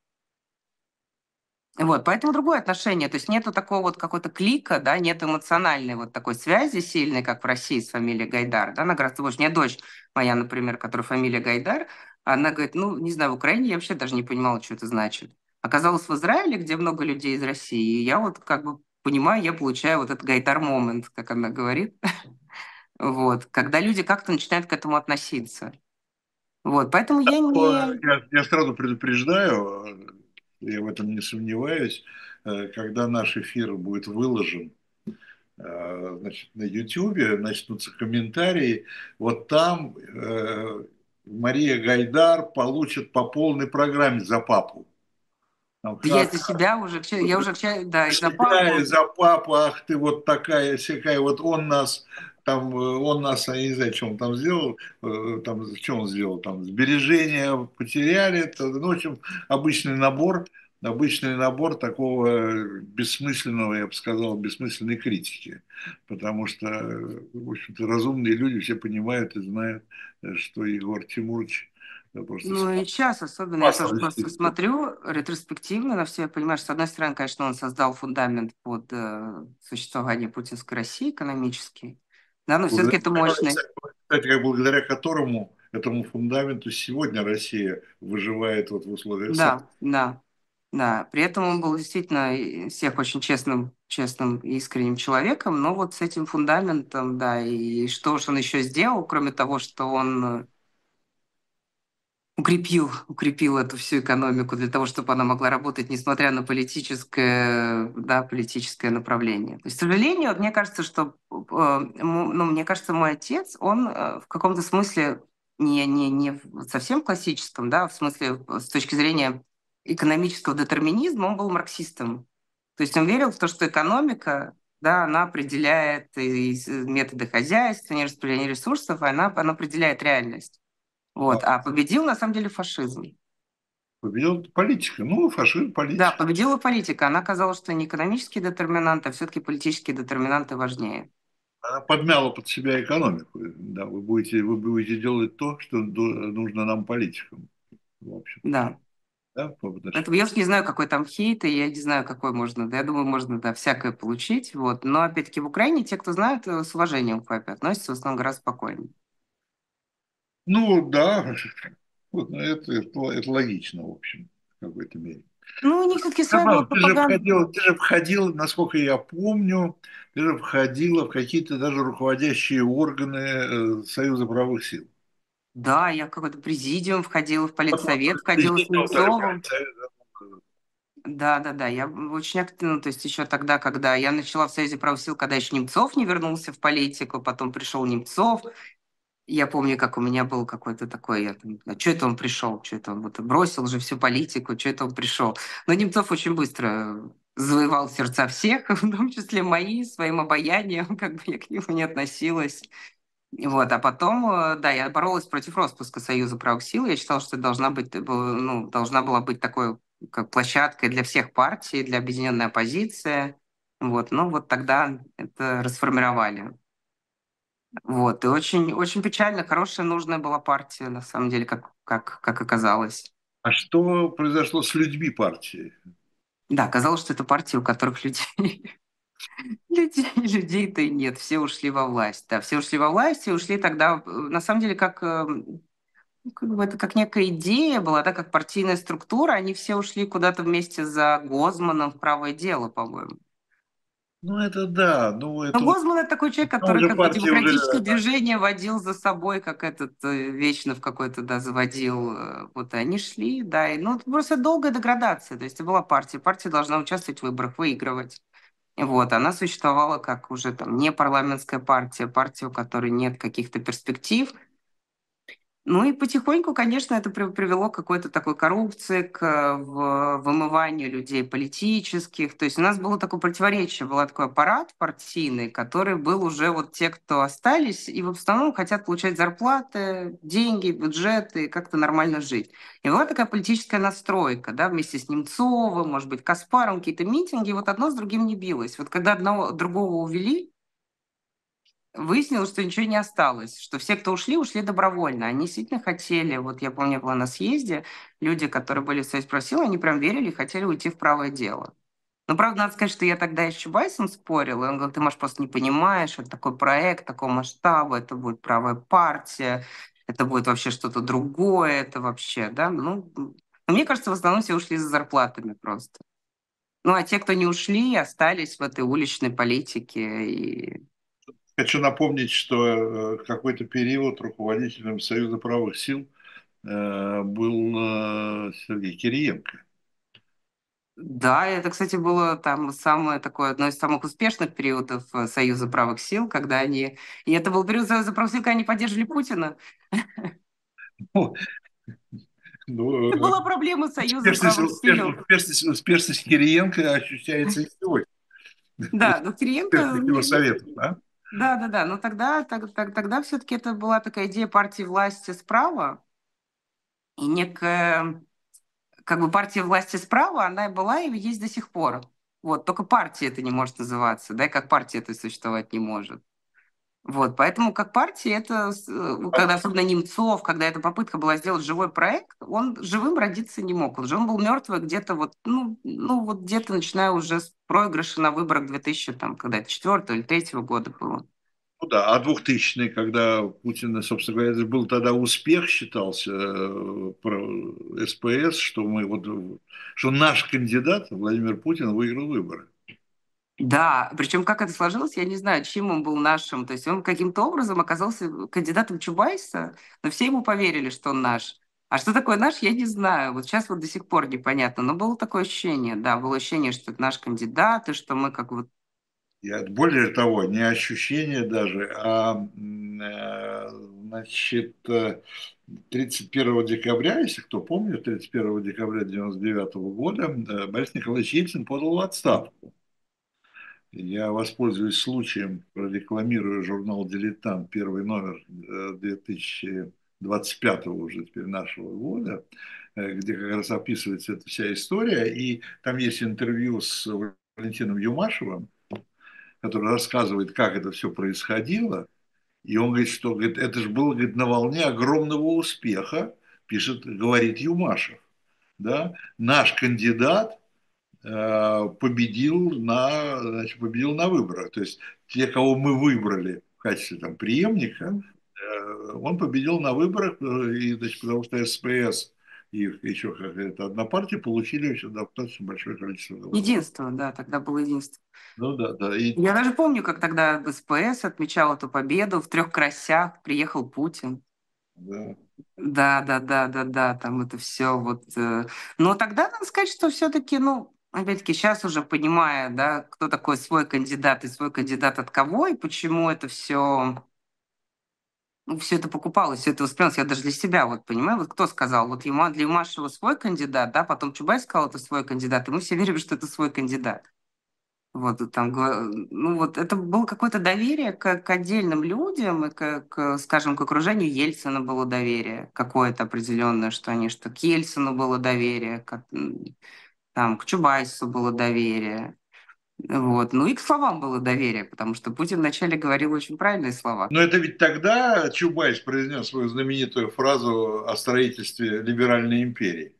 Вот, поэтому другое отношение. То есть нету такого вот какого-то клика, да, нет эмоциональной вот такой связи сильной, как в России с фамилией Гайдар. Да, она гораздо больше. У меня дочь моя, например, которая фамилия Гайдар, она говорит, ну, не знаю, в Украине я вообще даже не понимала, что это значит. Оказалось, в Израиле, где много людей из России, и я вот как бы понимаю, я получаю вот этот Гайдар момент, как она говорит. Вот, когда люди как-то начинают к этому относиться. Вот, поэтому я не... Я, я сразу предупреждаю, э, я в этом не сомневаюсь, э, когда наш эфир будет выложен, э, значит, на Ютьюбе, начнутся комментарии, вот там э, Мария Гайдар получит по полной программе за папу. Там, Я как за себя уже, я уже, да, и за себя и папу. за папу, ах ты вот такая, всякая, вот он нас, там, э, он нас, я не знаю, что он там сделал, э, там, что он сделал, там, сбережения потеряли, это, ну, в общем, обычный набор, обычный набор такого бессмысленного, я бы сказал, бессмысленной критики, потому что, э, в общем-то, разумные люди все понимают и знают, э, что Егор Тимурович э, просто Ну и сейчас особенно я тоже спасал. просто смотрю ретроспективно на все, я понимаю, что с одной стороны, конечно, он создал фундамент под э, существование путинской России экономический, да, но все-таки Благодаря, это мощный. кстати, как благодаря которому, этому фундаменту сегодня Россия выживает вот в условиях санкций. Да, да, да. При этом он был действительно и всех очень честным, честным и искренним человеком, но вот с этим фундаментом, да, и что же он еще сделал, кроме того, что он э, укрепил, укрепил эту всю экономику для того, чтобы она могла работать, несмотря на политическое, да, политическое направление. То есть, к сожалению, вот мне кажется, что, э, м- ну, мне кажется, мой отец, он э, в каком-то смысле не, не, не в совсем классическом, да, в смысле э, с точки зрения экономического детерминизма, он был марксистом. То есть он верил в то, что экономика, да, она определяет и с- методы хозяйства, распределение ресурсов, и она, она определяет реальность. Вот. А победил, на самом деле, фашизм. Победил политика. Ну, фашизм, Да, политика. победила политика. Она казалась, что не экономические детерминанты, а все-таки политические детерминанты важнее. Она подмяла под себя экономику. Да, вы будете, вы будете делать то, что ду- нужно нам, политикам. В общем-то. Да. Да, по отношению. Поэтому я уж не знаю, какой там хейт, и я не знаю, какой можно. Да, я думаю, можно, да, всякое получить. Вот. Но, опять-таки, в Украине те, кто знают, э, с уважением к папе относятся в основном гораздо спокойнее. Ну, да, вот, ну, это, это, это логично, в общем, в какой-то мере. Ну, у них все-таки своя была Роман, ты же пропаганда. входила, ты же входила, насколько я помню, ты же входила в какие-то даже руководящие органы э, Союза правых сил. Да, я в какой-то президиум входила, в Вот, вот, политсовет входила с президиум тоже Немцовым. полицейский. Да, да, да. Я очень активно, то есть еще тогда, когда я начала в Союзе правых сил, когда еще Немцов не вернулся в политику, потом пришел Немцов. Я помню, как у меня был какой-то такой, я там, а что это он пришел, что это он вот бросил же всю политику, что это он пришел. Но Немцов очень быстро завоевал сердца всех, в том числе мои, своим обаянием, как бы я к нему не относилась. Вот, а потом, э, да, я боролась против распуска Союза правых сил. Я считала, что это должна быть, э, был- ну, должна была быть такой как площадкой для всех партий, для объединенной оппозиции. Вот, ну вот тогда это расформировали. Вот, и очень, очень печально, хорошая, нужная была партия, на самом деле, как, как, как оказалось. А что произошло с людьми партии? Да, оказалось, что это партия, у которых людей, людей, людей-то и нет, все ушли во власть. Да, все ушли во власть и ушли тогда, э, на самом деле, как, э, ну, как бы это как некая идея была, да, как партийная структура, они все ушли куда-то вместе за Гозманом в правое дело, по-моему. Ну, это да, ну, Но это уже, Гозман — это такой человек, ну, который уже как бы партия уже, демократическое движение водил за собой, как этот э, вечно в какой-то, да, заводил. э, Вот и они шли, да. И, ну, это просто долгая деградация. То есть это была партия. Партия должна участвовать в выборах, выигрывать. Вот, она существовала как уже там не парламентская партия, партия, у которой нет каких-то перспектив. Ну и потихоньку, конечно, это при- привело к какой-то такой коррупции, к э, в- вымыванию людей политических. То есть у нас было такое противоречие, был такой аппарат партийный, который был уже вот те, кто остались, и в основном хотят получать зарплаты, деньги, бюджеты, и как-то нормально жить. И была такая политическая настройка, да, вместе с Немцовым, может быть, Каспаром, какие-то митинги, вот одно с другим не билось. Вот когда одного другого увели, выяснилось, что ничего не осталось, что все, кто ушли, ушли добровольно. Они действительно хотели, вот я помню, я была на съезде, люди, которые были в Союзе спросил, они прям верили и хотели уйти в правое дело. Но, правда, надо сказать, что я тогда еще с Чубайсом спорила, и он говорил, ты, может, просто не понимаешь, это такой проект такого масштаба, это будет правая партия, это будет вообще что-то другое, это вообще, да, ну, но мне кажется, в основном все ушли за зарплатами просто. Ну, а те, кто не ушли, остались в этой уличной политике и Хочу напомнить, что э, в какой-то период руководителем Союза правых сил э, был э, Сергей Кириенко. да, это, кстати, было там самое такое, одно из самых успешных периодов э, Союза правых сил, когда они... И это был период Союза правых сил, когда они поддерживали Путина. Ну, ну, Это э, была проблема Союза успешность, правых успешность, сил. успешность, успешность Кириенко ощущается и сегодня. Да, но Кириенко... Успешность его не- не- советов, да? Да, да, да. Но тогда, так- так- тогда все-таки это была такая идея партии власти справа, и некая, как бы партия власти справа, она и была, и есть до сих пор. Вот, только партия это не может называться, да, и как партия это существовать не может. Вот, поэтому как партия, это, с- э, когда особенно Немцов, когда эта попытка была сделать живой проект, он живым родиться не мог. Он же он был мертвый где-то вот, ну, ну вот где-то начиная уже с проигрыша на выборах две тысячи, там, когда это четвертого или третьего года было. Ну да, а двухтысячный, когда Путин, собственно говоря, это был тогда успех, считался, э, про С П С, что мы вот, что наш кандидат Владимир Путин выиграл выборы. Да, причем как это сложилось, я не знаю, чем он был нашим. То есть он каким-то образом оказался кандидатом Чубайса, но все ему поверили, что он наш. А что такое наш, я не знаю. Вот сейчас вот до сих пор непонятно. Но было такое ощущение, да, было ощущение, что это наш кандидат, и что мы как вот... Я, более того, не ощущение даже, а м, э, значит, э, тридцать первого декабря, если кто помнит, тридцать первого декабря девяносто девятого года э, Борис Николаевич Ельцин подал в отставку. Я воспользуюсь случаем, прорекламирую журнал «Дилетант», первый номер э, две тысячи двадцать пятого уже теперь нашего года, э, где как раз описывается эта вся история. И там есть интервью с Валентином Юмашевым, который рассказывает, как это все происходило. И он говорит, что говорит, это же было говорит, на волне огромного успеха, пишет, говорит Юмашев. Да? Наш кандидат э, победил на, значит, победил на выборах. То есть те, кого мы выбрали в качестве там, преемника, э, он победил на выборах, э, и, значит, потому что С П С и еще какая-то одна партия получили еще достаточно большое количество голосов. Единство, да, тогда было единство. Ну да, да. И, Я даже помню, как тогда С П С отмечал эту победу, в трех красях приехал Путин. да. Да, да, да, да, да, там это все вот. э, Но тогда надо сказать, что все-таки, ну, опять-таки, сейчас уже понимая, да, кто такой свой кандидат и свой кандидат от кого, и почему это все, ну, все это покупалось, все это успелось, я даже для себя вот понимаю, вот кто сказал, вот Юма, для Юмашева свой кандидат, да, потом Чубай сказал, это свой кандидат, и мы все верим, что это свой кандидат. Вот и там, гла- ну вот это было какое-то доверие к, к отдельным людям, и к, к, скажем, к окружению Ельцина было доверие какое-то определенное, что они, что к Ельцину было доверие, как, м, там, к Чубайсу было доверие. Вот. Ну и к словам было доверие, потому что Путин вначале говорил очень правильные слова. Но это ведь тогда Чубайс произнес свою знаменитую фразу о строительстве либеральной империи.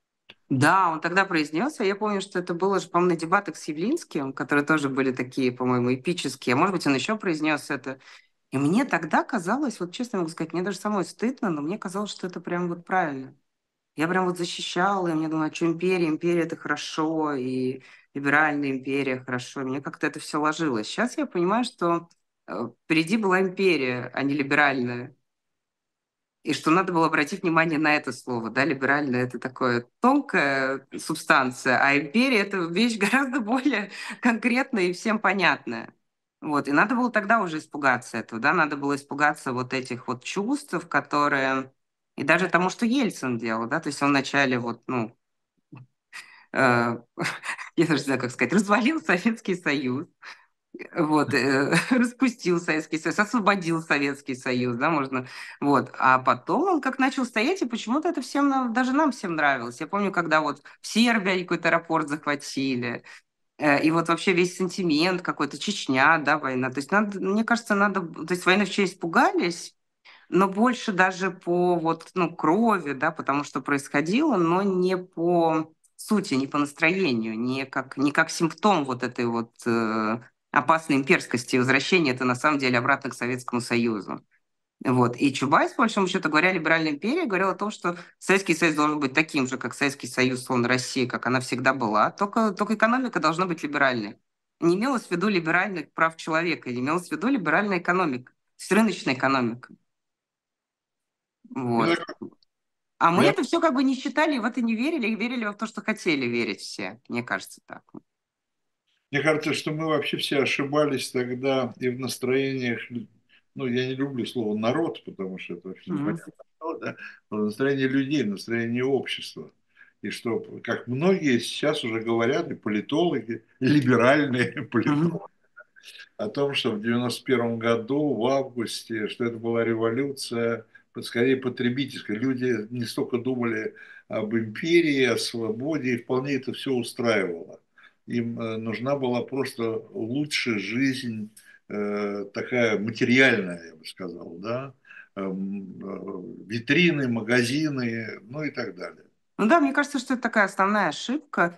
Да, он тогда произнес, а я помню, что это было же, по-моему, на дебатах с Явлинским, которые тоже были такие, по-моему, эпические. А может быть, он еще произнес это. И мне тогда казалось, вот честно могу сказать, мне даже самой стыдно, но мне казалось, что это прям вот правильно. Я прям вот защищала, и мне думала, что империя, империя это хорошо, и либеральная империя хорошо. И мне как-то это все ложилось. Сейчас я понимаю, что э, впереди была империя, а не либеральная. И что надо было обратить внимание на это слово, да, либеральная это такое тонкая субстанция, а империя это вещь гораздо более конкретная и всем понятная. Вот, и надо было тогда уже испугаться этого, да, надо было испугаться вот этих вот чувств, которые И даже тому, что Ельцин делал, да, то есть он вначале вот, ну, э, я даже не знаю, как сказать, развалил Советский Союз, вот, э, распустил Советский Союз, освободил Советский Союз, да, можно, вот. А потом он как начал стоять, и почему-то это всем, нам- даже нам всем нравилось. Я помню, когда вот в Сербии какой-то аэропорт захватили, э, и вот вообще весь сентимент какой-то, Чечня, да, война. То есть надо, мне кажется, надо, то есть войны вообще испугались, но больше даже по вот, ну, крови, да, потому что происходило, но не по сути, не по настроению, не как, не как симптом вот этой вот э, опасной имперскости и возвращения это на самом деле обратно к Советскому Союзу. Вот. И Чубайс, по большому счету, говоря, либеральная империя, говорил о том, что Советский Союз должен быть таким же, как Советский Союз, словно Россия, как она всегда была, только, только экономика должна быть либеральной. Не имелось в виду либеральных прав человека, имелось в виду либеральная экономика, то есть рыночная экономика. Мне, Вот. А мы мне это все как бы не считали, и в это не верили, и верили в то, что хотели верить все. Мне кажется так. Мне кажется, что мы вообще все ошибались тогда и в настроениях, ну, я не люблю слово народ, потому что это вообще Мгм. непонятно, что, да, но настроение людей, настроение общества. И что, как многие сейчас уже говорят, и политологи, и либеральные Мгм. политологи, о том, что в девяносто первом году, в августе, что это была революция, скорее потребительская. Люди не столько думали об империи, о свободе, и вполне это все устраивало. Им э, нужна была просто лучшая жизнь, э, такая материальная, я бы сказал, да, Эм, э, витрины, магазины, ну и так далее. Ну да, мне кажется, что это такая основная ошибка,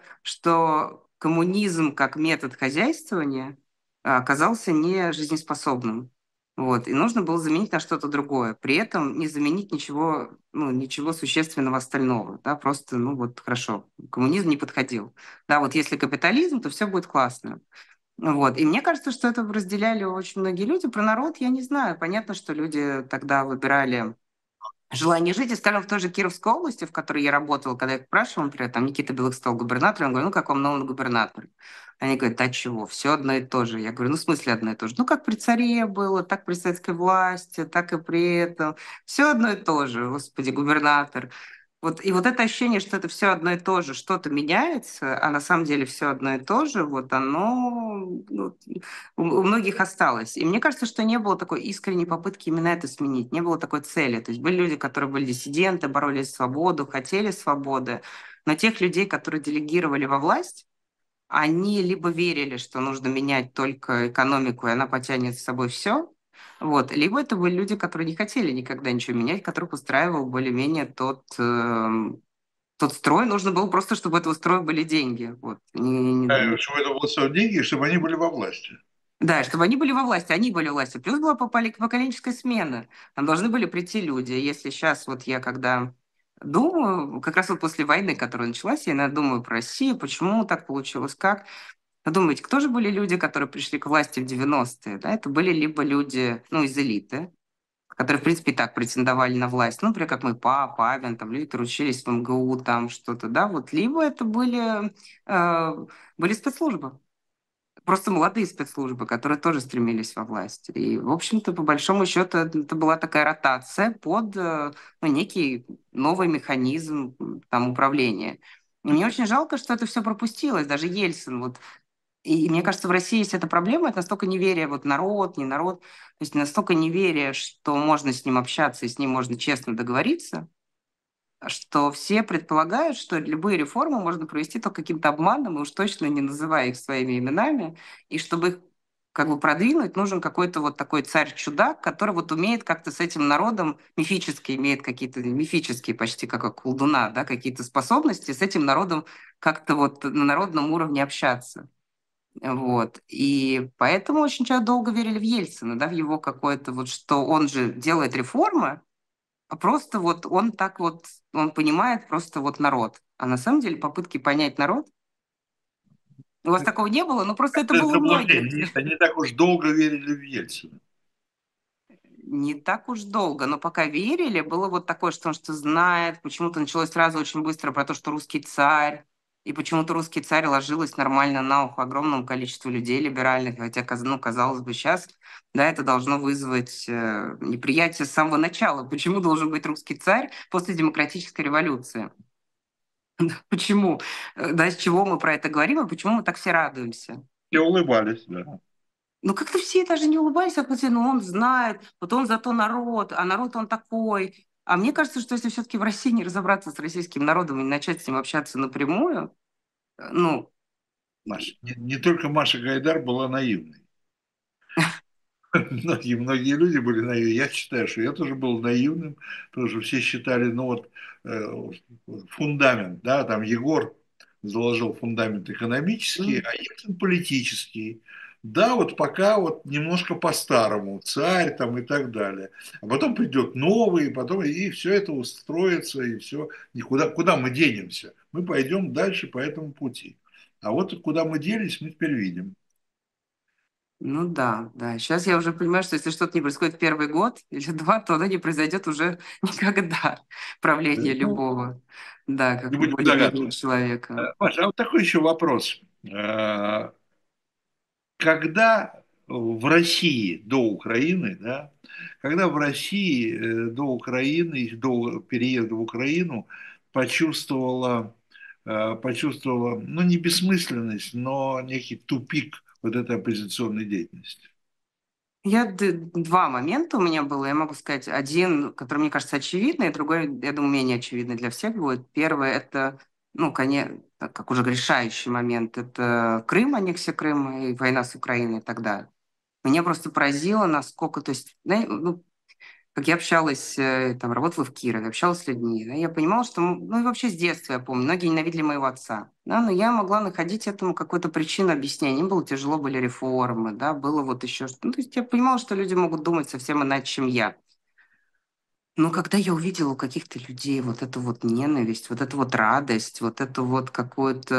что коммунизм как метод хозяйствования а, оказался не жизнеспособным. Вот. И нужно было заменить на что-то другое. При этом не заменить ничего, ну, ничего существенного остального. Да? Просто, ну вот, хорошо, коммунизм не подходил. Да, вот если капитализм, то все будет классно. Вот. И мне кажется, что это разделяли очень многие люди. Про народ я не знаю. Понятно, что люди тогда выбирали желание жить. И, скажем, в той же Кировской области, в которой я работала, когда я их спрашивала, например, там Никита Белых стал губернатором, я говорю, ну, как вам новый губернатор? Они говорят, да чего, все одно и то же. Я говорю, ну, в смысле одно и то же? Ну, как при царе было, так при советской власти, так и при этом. Все одно и то же, господи, губернатор. Вот, и вот это ощущение, что это все одно и то же, что-то меняется, а на самом деле все одно и то же, вот оно ну, у, у многих осталось. И мне кажется, что не было такой искренней попытки именно это сменить, не было такой цели. То есть были люди, которые были диссиденты, боролись за свободу, хотели свободы, но тех людей, которые делегировали во власть, они либо верили, что нужно менять только экономику, и она потянет с собой все, вот, либо это были люди, которые не хотели никогда ничего менять, которых устраивал более-менее тот, эм, тот строй. Нужно было просто, чтобы у этого строя были деньги. Вот. Не- Э, не- Чтобы это было все деньги, и чтобы они были во власти. да, чтобы они были во власти, они были во власти. Плюс была попали- поколенческая смена. Там должны были прийти люди. Если сейчас вот я когда думаю, как раз вот после войны, которая началась, я иногда думаю про Россию, почему так получилось, как. Подумайте, кто же были люди, которые пришли к власти в девяностые? Да, это были либо люди, ну, из элиты, которые, в принципе, и так претендовали на власть. Ну, например, как мой папа, Павин, там, люди, которые учились в эм гэ у, там, что-то, да, вот. Либо это были, э, были спецслужбы. Просто молодые спецслужбы, которые тоже стремились во власть. И, в общем-то, по большому счету, это это была такая ротация под э, ну, некий новый механизм м, там, управления. И мне очень жалко, что это все пропустилось. Даже Ельцин, вот и, и мне кажется, в России есть эта проблема, это настолько неверие, вот народ, не народ, то есть настолько неверие, что можно с ним общаться и с ним можно честно договориться, что все предполагают, что любые реформы можно провести только каким-то обманом, и уж точно не называя их своими именами, и чтобы их как бы продвинуть, нужен какой-то вот такой царь-чудак, который вот умеет как-то с этим народом мифически, имеет какие-то мифические, почти как у колдуна, да, какие-то способности с этим народом как-то вот на народном уровне общаться. Вот. И поэтому очень часто долго верили в Ельцина, да, в его какое-то вот, что он же делает реформы, а просто вот он так вот, он понимает просто вот народ. А на самом деле попытки понять народ, у вас такого не было, но просто это Это было у многих. заблуждение. Они, они так уж долго верили в Ельцина. Не так уж долго, но пока верили, было вот такое, что он что знает. Почему-то началось сразу очень быстро про то, что русский царь. И почему-то русский царь ложилось нормально на ухо огромному количеству людей либеральных, хотя, каз- ну, казалось бы, сейчас, да, это должно вызвать э, неприятие с самого начала. Почему должен быть русский царь после демократической революции? Почему? Э, Да, с чего мы про это говорим, и почему мы так все радуемся? Все улыбались, да. Ну, как-то все даже не улыбались, а после, ну, он знает, вот он зато народ, а народ он такой. А мне кажется, что если все-таки в России не разобраться с российским народом и не начать с ним общаться напрямую, э, ну, Маша. Не, не только Маша Гайдар была наивной. Многие, многие люди были наивны. Я считаю, что я тоже был наивным, потому что все считали, ну вот, э, фундамент, да, там Егор заложил фундамент экономический, м, а Ельцин политический. Да, вот пока вот немножко по-старому, царь там и так далее. А потом придет новый, и потом и все это устроится, и все. Никуда, куда мы денемся? Мы пойдем дальше по этому пути. А вот куда мы делись, мы теперь видим. ну да, да. Сейчас я уже понимаю, что если что-то не происходит в первый год или два, то оно не произойдет уже никогда правления Ну, любого, да, не как будем любого либерального загадывать. человека. Маша, а вот такой еще вопрос. Э, Когда в России до Украины, да, когда в России э, до Украины, и до переезда в Украину почувствовала, э, почувствовала, ну, не бессмысленность, но некий тупик вот этой оппозиционной деятельности? Я д- два момента у меня было. Я могу сказать, один, который мне кажется очевидный, и другой, я думаю, менее очевидный для всех будет. Первый — это, ну, конечно, как уже решающий момент, это Крым, аннексия Крыма и война с Украиной тогда. Меня просто поразило, насколько, то есть, знаете, ну, как я общалась, э, там, работала в Кирове, общалась с людьми, да, я понимала, что, м, ну и вообще с детства я помню, многие ненавидели моего отца, да, но я могла находить этому какую-то причину объяснения. Им было тяжело, были реформы, да, было вот еще что-то. Ну, то есть я понимала, что люди могут думать совсем иначе, чем я. Но когда я увидела у каких-то людей вот эту вот ненависть, вот эту вот радость, вот эту вот какую-то...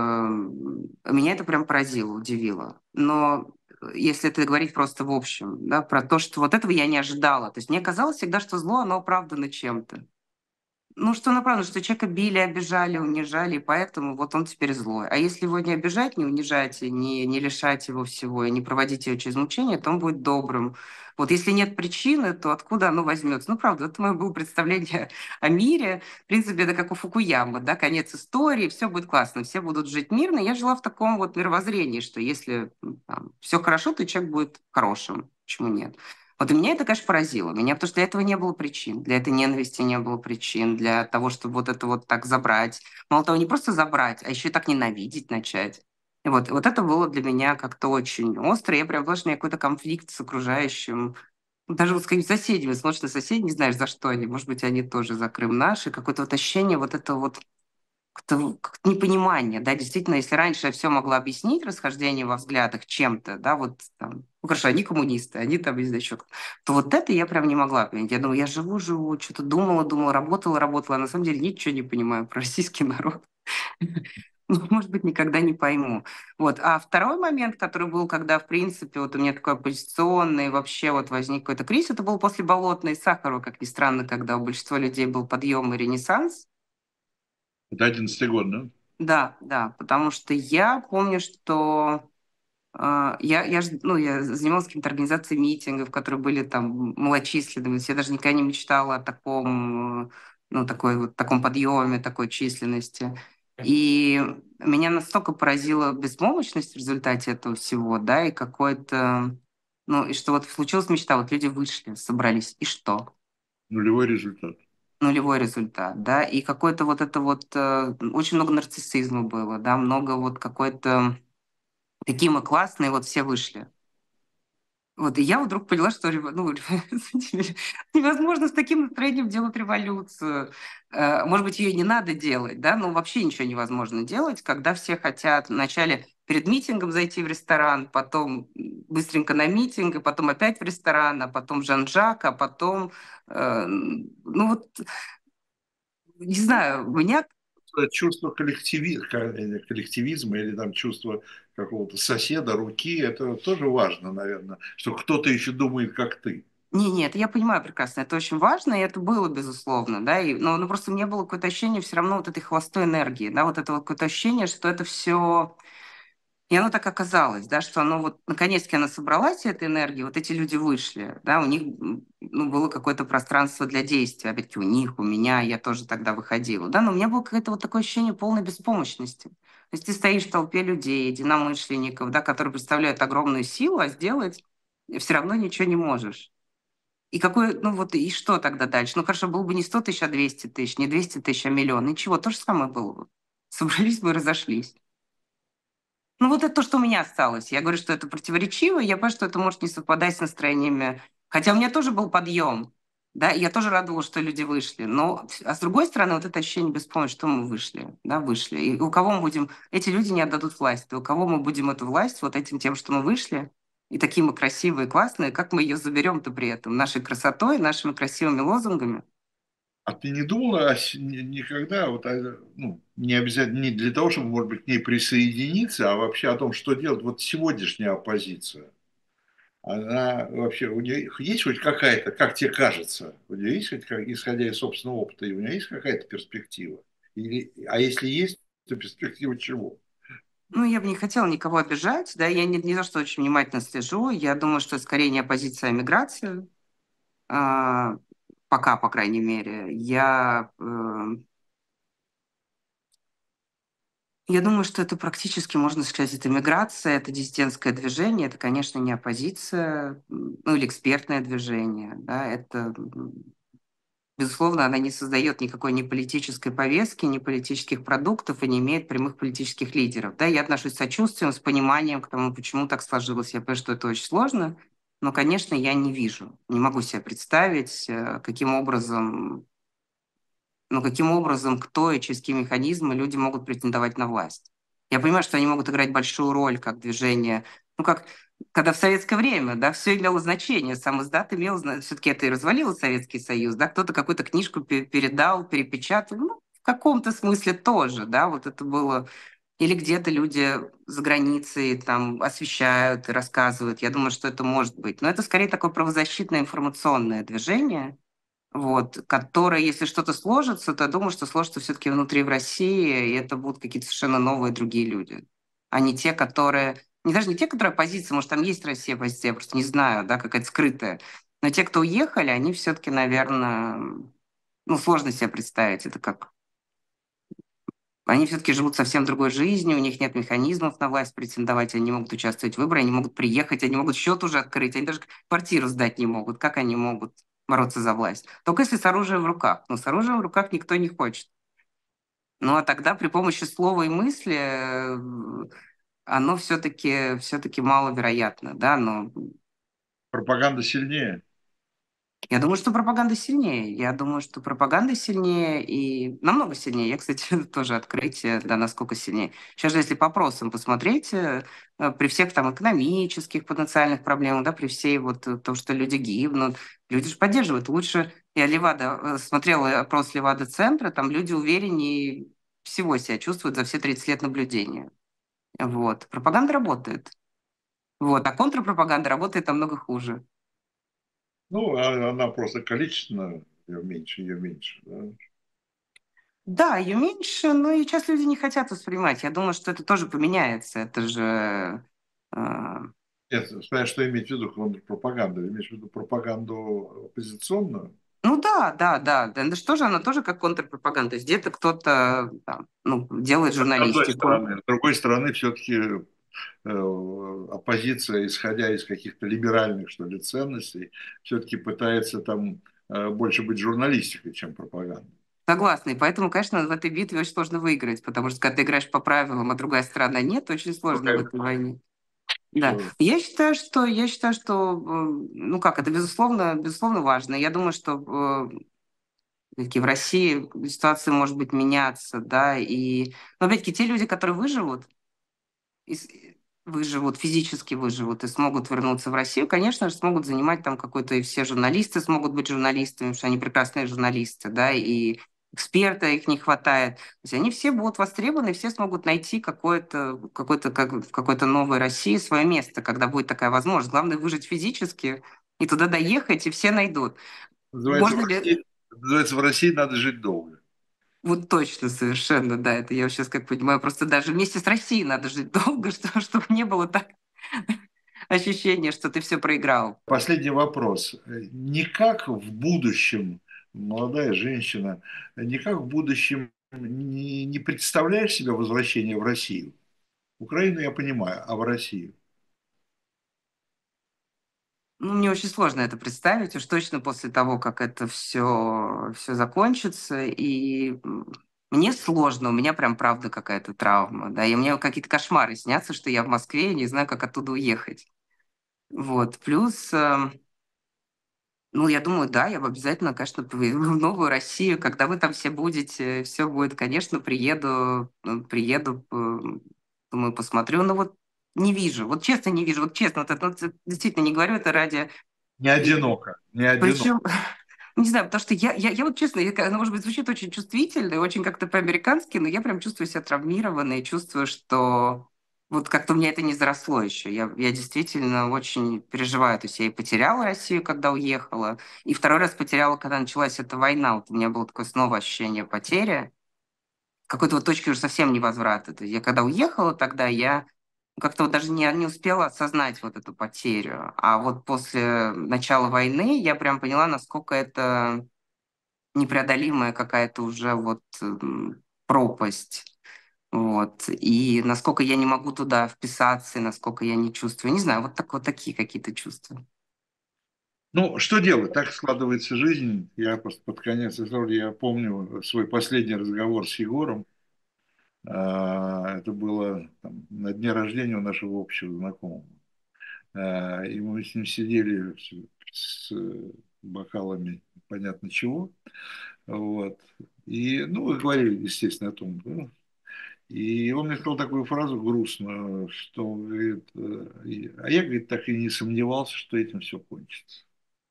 м, Меня это прям поразило, удивило. Но э, если это говорить просто в общем, да, про то, что вот этого я не ожидала. То есть мне казалось всегда, что зло, оно оправдано чем-то. Ну, что направду, что человека били, обижали, унижали, и поэтому вот он теперь злой. А если его не обижать, не унижать, и не, не лишать его всего, и не проводить его через мучения, то он будет добрым. Вот если нет причины, то откуда оно возьмется? Ну, правда, это мое было представление о мире. В принципе, это как у Фукуямы, да, конец истории, все будет классно, все будут жить мирно. Я жила в таком вот мировоззрении, что если все хорошо, то человек будет хорошим. Почему нет? Вот и меня это, конечно, поразило. Меня, потому что для этого не было причин. Для этой ненависти не было причин. Для того, чтобы вот это вот так забрать. Мало того, не просто забрать, а еще и так ненавидеть начать. И вот, вот это было для меня как-то очень остро. Я прям поняла, что у меня какой-то конфликт с окружающим. Ну, даже вот с какими-то соседями. Смотришь на соседей, не знаешь, за что они. Может быть, они тоже за Крым наши. Какое-то вот ощущение вот этого вот как-то как непонимание, да, действительно, если раньше я все могла объяснить, расхождение во взглядах чем-то, да, вот там, ну хорошо, они коммунисты, они там, не знаю, еще кто, то вот это я прям не могла понять. Я думаю, я живу, живу, что-то думала, думала, работала, работала, а на самом деле ничего не понимаю про российский народ. Ну, может быть, никогда не пойму. Вот. А второй момент, который был, когда, в принципе, вот у меня такой оппозиционный, вообще вот возник какой-то кризис, это был после Болотной и Сахарова, как ни странно, когда у большинства людей был подъем и ренессанс. Это одиннадцатый год, да? Да, да, потому что я помню, что а, я, я, ж- ну, я занималась какими-то организацией митингов, которые были там малочисленными. То есть я даже никогда не мечтала о таком, э, ну, такой, вот, таком подъеме, такой численности. И меня настолько поразила беспомощность в результате этого всего, да, и какой-то, ну, и что вот случилась мечта, вот люди вышли, собрались, и что? Нулевой результат. Нулевой результат, да, и какой-то вот это вот, э, очень много нарциссизма было, да, много вот какой-то, какие мы классные, вот все вышли. Вот, и я вдруг поняла, что рево ну, невозможно с таким настроением делать революцию. Э, может быть, ее не надо делать, да, но вообще ничего невозможно делать, когда все хотят вначале перед митингом зайти в ресторан, потом быстренько на митинг, и потом опять в ресторан, а потом Жан-Жак, а потом, э, ну вот, не знаю, у меня Чувство коллективи- ко- коллективизма или там чувство какого-то соседа, руки, это тоже важно, наверное, что кто-то еще думает, как ты. Не, нет, я понимаю прекрасно, это очень важно, и это было, безусловно, да, и, но, но просто у меня было какое-то ощущение все равно вот этой хвостой энергии, да, вот это вот какое-то ощущение, что это все, и оно так оказалось, да, что оно вот, наконец-таки она собралась, эта энергия, вот эти люди вышли, да, у них, м, ну, было какое-то пространство для действия, опять-таки у них, у меня, я тоже тогда выходила, да, но у меня было какое-то вот такое ощущение полной беспомощности. То есть ты стоишь в толпе людей, единомышленников, да, которые представляют огромную силу, а сделать все равно ничего не можешь. И какой, ну вот, и что тогда дальше? Ну хорошо, было бы не сто тысяч, а двести тысяч, не двести тысяч, а миллион. Ничего, то же самое было бы. Собрались бы и разошлись. Ну вот это то, что у меня осталось. Я говорю, что это противоречиво, я понимаю, что это может не совпадать с настроениями. Хотя у меня тоже был подъем, да, и я тоже радовалась, что люди вышли. Но, а с другой стороны, вот это ощущение беспомощности, что мы вышли, да, вышли. И у кого мы будем... Эти люди не отдадут власть. И у кого мы будем эту власть вот этим тем, что мы вышли, и такие мы красивые, классные, как мы ее заберем-то при этом? Нашей красотой, нашими красивыми лозунгами? А ты не думала о с- ни- никогда, вот, о- ну, не обязательно, не для того, чтобы, может быть, к ней присоединиться, а вообще о том, что делать вот сегодняшняя оппозиция? Она вообще, у нее есть хоть какая-то, как тебе кажется, у нее есть хоть, как- исходя из собственного опыта, и у нее есть какая-то перспектива? Или, а если есть, то перспектива чего? Ну, я бы не хотела никого обижать, да, я не, не за что очень внимательно слежу. Я думаю, что скорее не оппозиция, а миграция. А, пока, по крайней мере. Я, э, я думаю, что это практически, можно сказать, это миграция, это диссидентское движение, это, конечно, не оппозиция, м, ну, или экспертное движение, да, это, м, безусловно, она не создает никакой ни политической повестки, ни политических продуктов и не имеет прямых политических лидеров. Да, я отношусь с сочувствием, с пониманием к тому, почему так сложилось. Я понимаю, что это очень сложно, но, конечно, я не вижу, не могу себе представить, э, каким образом, ну, каким образом, кто и через какие механизмы люди могут претендовать на власть. Я понимаю, что они могут играть большую роль как движение, ну, как когда в советское время, да, все имело значение, сам издат имел, все-таки это и развалило Советский Союз, да, кто-то какую-то книжку пе- передал, перепечатал, ну, в каком-то смысле тоже, да, вот это было, или где-то люди за границей там освещают и рассказывают, я думаю, что это может быть, но это скорее такое правозащитное информационное движение, вот, которая, если что-то сложится, то я думаю, что сложится все-таки внутри в России, и это будут какие-то совершенно новые другие люди, а не те, которые... Не даже не те, которые оппозиция, может, там есть Россия, оппозиция, я просто не знаю, да, какая-то скрытая. Но те, кто уехали, они все-таки, наверное, ну, сложно себе представить, это как... Они все-таки живут совсем другой жизнью, у них нет механизмов на власть претендовать, они не могут участвовать в выборах, они могут приехать, они могут счет уже открыть, они даже квартиру сдать не могут. Как они могут бороться за власть? Только если с оружием в руках. Но с оружием в руках никто не хочет. Ну а тогда при помощи слова и мысли э, оно все-таки все-таки маловероятно, да, но Пропаганда сильнее. я думаю, что пропаганда сильнее. Я думаю, что пропаганда сильнее и намного сильнее. Я, кстати, тоже открытие, да, насколько сильнее. Сейчас же, если по опросам посмотреть, э, э, при всех там экономических потенциальных проблемах, да, при всей вот э, том, что люди гибнут, люди же поддерживают. Лучше, я Левада, э, смотрела опрос Левада-центра, там люди увереннее всего себя чувствуют за все тридцать лет наблюдения. Вот. Пропаганда работает. Вот. А контрпропаганда работает намного хуже. Ну, а она просто количественно ее меньше, ее меньше. Да? Да, ее меньше, но и сейчас люди не хотят воспринимать. Я думаю, что это тоже поменяется. Это же... э, Нет, смотря что иметь в виду контрпропаганду. Имеешь в виду пропаганду оппозиционную? ну да, да, да. Да, ну что же, она тоже как контрпропаганда. То есть где-то кто-то там, ну, делает С одной журналистику. стороны. С другой стороны, все-таки э, оппозиция, исходя из каких-то либеральных, что ли, ценностей, все-таки пытается там э, больше быть журналистикой, чем пропагандой. Согласна. И поэтому, конечно, в этой битве очень сложно выиграть, потому что когда ты играешь по правилам, а другая сторона нет, очень сложно в этой войне. Да, Что я считаю, что я считаю, что э, ну как, это безусловно, безусловно важно. Я думаю, что э, все-таки в России ситуация может быть меняться, да, и, но опять-таки те люди, которые выживут, и с- выживут, физически выживут и смогут вернуться в Россию, конечно же, смогут занимать там какой-то, и все журналисты смогут быть журналистами, потому что они прекрасные журналисты, да, и эксперта их не хватает. То есть они все будут востребованы, все смогут найти какое-то, какое-то, как, в какой-то новой России свое место, когда будет такая возможность. Главное выжить физически и туда доехать, и все найдут. Называется в Можно ли... России, называется в России надо жить долго. Вот точно, совершенно, да, это я сейчас как понимаю, просто даже вместе с Россией надо жить долго, что, чтобы не было так ощущения, что ты все проиграл. Последний вопрос. Никак в будущем, молодая женщина, никак в будущем не, не представляешь себе возвращение в Россию? Украину я понимаю, а в Россию? Ну, мне очень сложно это представить, уж точно после того, как это все, все закончится. И м, мне сложно, у меня прям правда какая-то травма, да, и у меня какие-то кошмары снятся, что я в Москве и не знаю, как оттуда уехать. Вот, плюс, э, ну, я думаю, да, я бы обязательно, конечно, приеду в новую Россию, когда вы там все будете, все будет, конечно, приеду, э, приеду, э, думаю, посмотрю, но вот не вижу, вот честно не вижу, вот честно, вот это, вот, действительно не говорю это ради... Не одиноко, не одиноко. Причем, не знаю, потому что я, я, я вот честно, я, она, может быть, звучит очень чувствительно и очень как-то по-американски, но я прям чувствую себя травмированной, и чувствую, что вот как-то у меня это не заросло еще. Я, я действительно очень переживаю. То есть я и потеряла Россию, когда уехала, и второй раз потеряла, когда началась эта война. Вот у меня было такое снова ощущение потери, какой-то вот точки уже совсем невозврата. То есть я когда уехала тогда, я как-то вот даже не, не успела осознать вот эту потерю. А вот после начала войны я прям поняла, насколько это непреодолимая какая-то уже вот м, пропасть. Вот. И насколько я не могу туда вписаться, и насколько я не чувствую. Не знаю, вот, так, вот такие какие-то чувства. Ну, что делать? Так складывается жизнь. Я просто под конец истории, я помню свой последний разговор с Егором. А, Это было там, на дне рождения у нашего общего знакомого. А, И мы с ним сидели с бокалами понятно чего. Вот. И, ну, мы говорили, естественно, о том. Ну, и он мне сказал такую фразу грустную, что, он говорит, э, и- а я, говорит, так и не сомневался, что этим все кончится.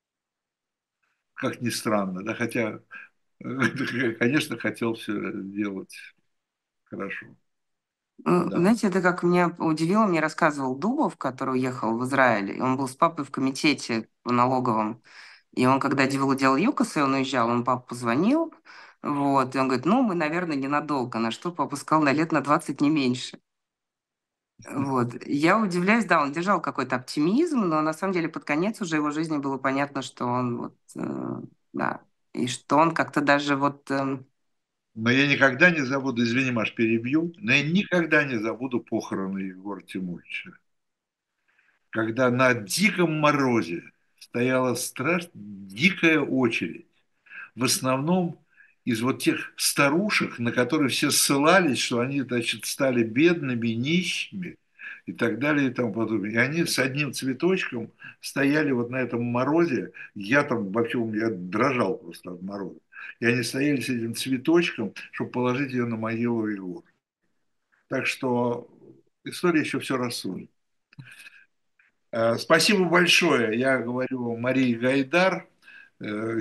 Как ни странно, да, хотя, э, конечно, хотел все делать хорошо. Э, Да. Знаете, это как меня удивило, мне рассказывал Дубов, который уехал в Израиль, и он был с папой в комитете в налоговом. И он, когда делал делал ЮКОС, и он уезжал, он папа позвонил, вот, и он говорит, ну, мы, наверное, ненадолго. На что папа сказал, на лет на двадцать не меньше. Вот. Я удивляюсь, да, он держал какой-то оптимизм, но на самом деле под конец уже его жизни было понятно, что он вот, э, да, и что он как-то даже вот... эм, Но я никогда не забуду, извини, Маш, перебью, но я никогда не забуду похороны Егора Тимуровича. Когда на диком морозе стояла страшно дикая очередь. В основном из вот тех старушек, на которые все ссылались, что они, значит, стали бедными, нищими и так далее и тому подобное. И они с одним цветочком стояли вот на этом морозе. Я там вообще, я дрожал просто от мороза. И они стояли с этим цветочком, чтобы положить ее на могилу Егора. Так что история еще все рассудит. Э, Спасибо большое. Я говорю Марии Гайдар. Э,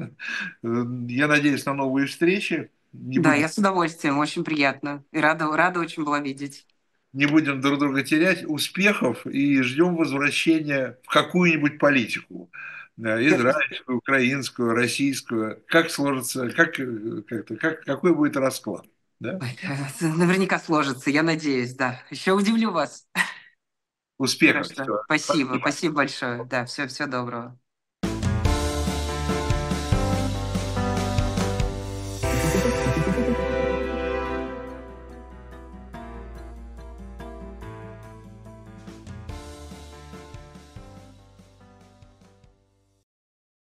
Я надеюсь на новые встречи. Не Да, будем, я с удовольствием, очень приятно. И рада, рада очень была видеть. не будем друг друга терять. Успехов и ждем возвращения в какую-нибудь политику. Э, Я- Израильскую, украинскую, российскую. Как сложится, как, э, как, как, какой будет расклад. Да? Ой, наверняка сложится, я надеюсь, да. Еще удивлю вас. Успехов. Хорошо. Все. Спасибо, Спасибо. спасибо большое. Да, все, всего доброго.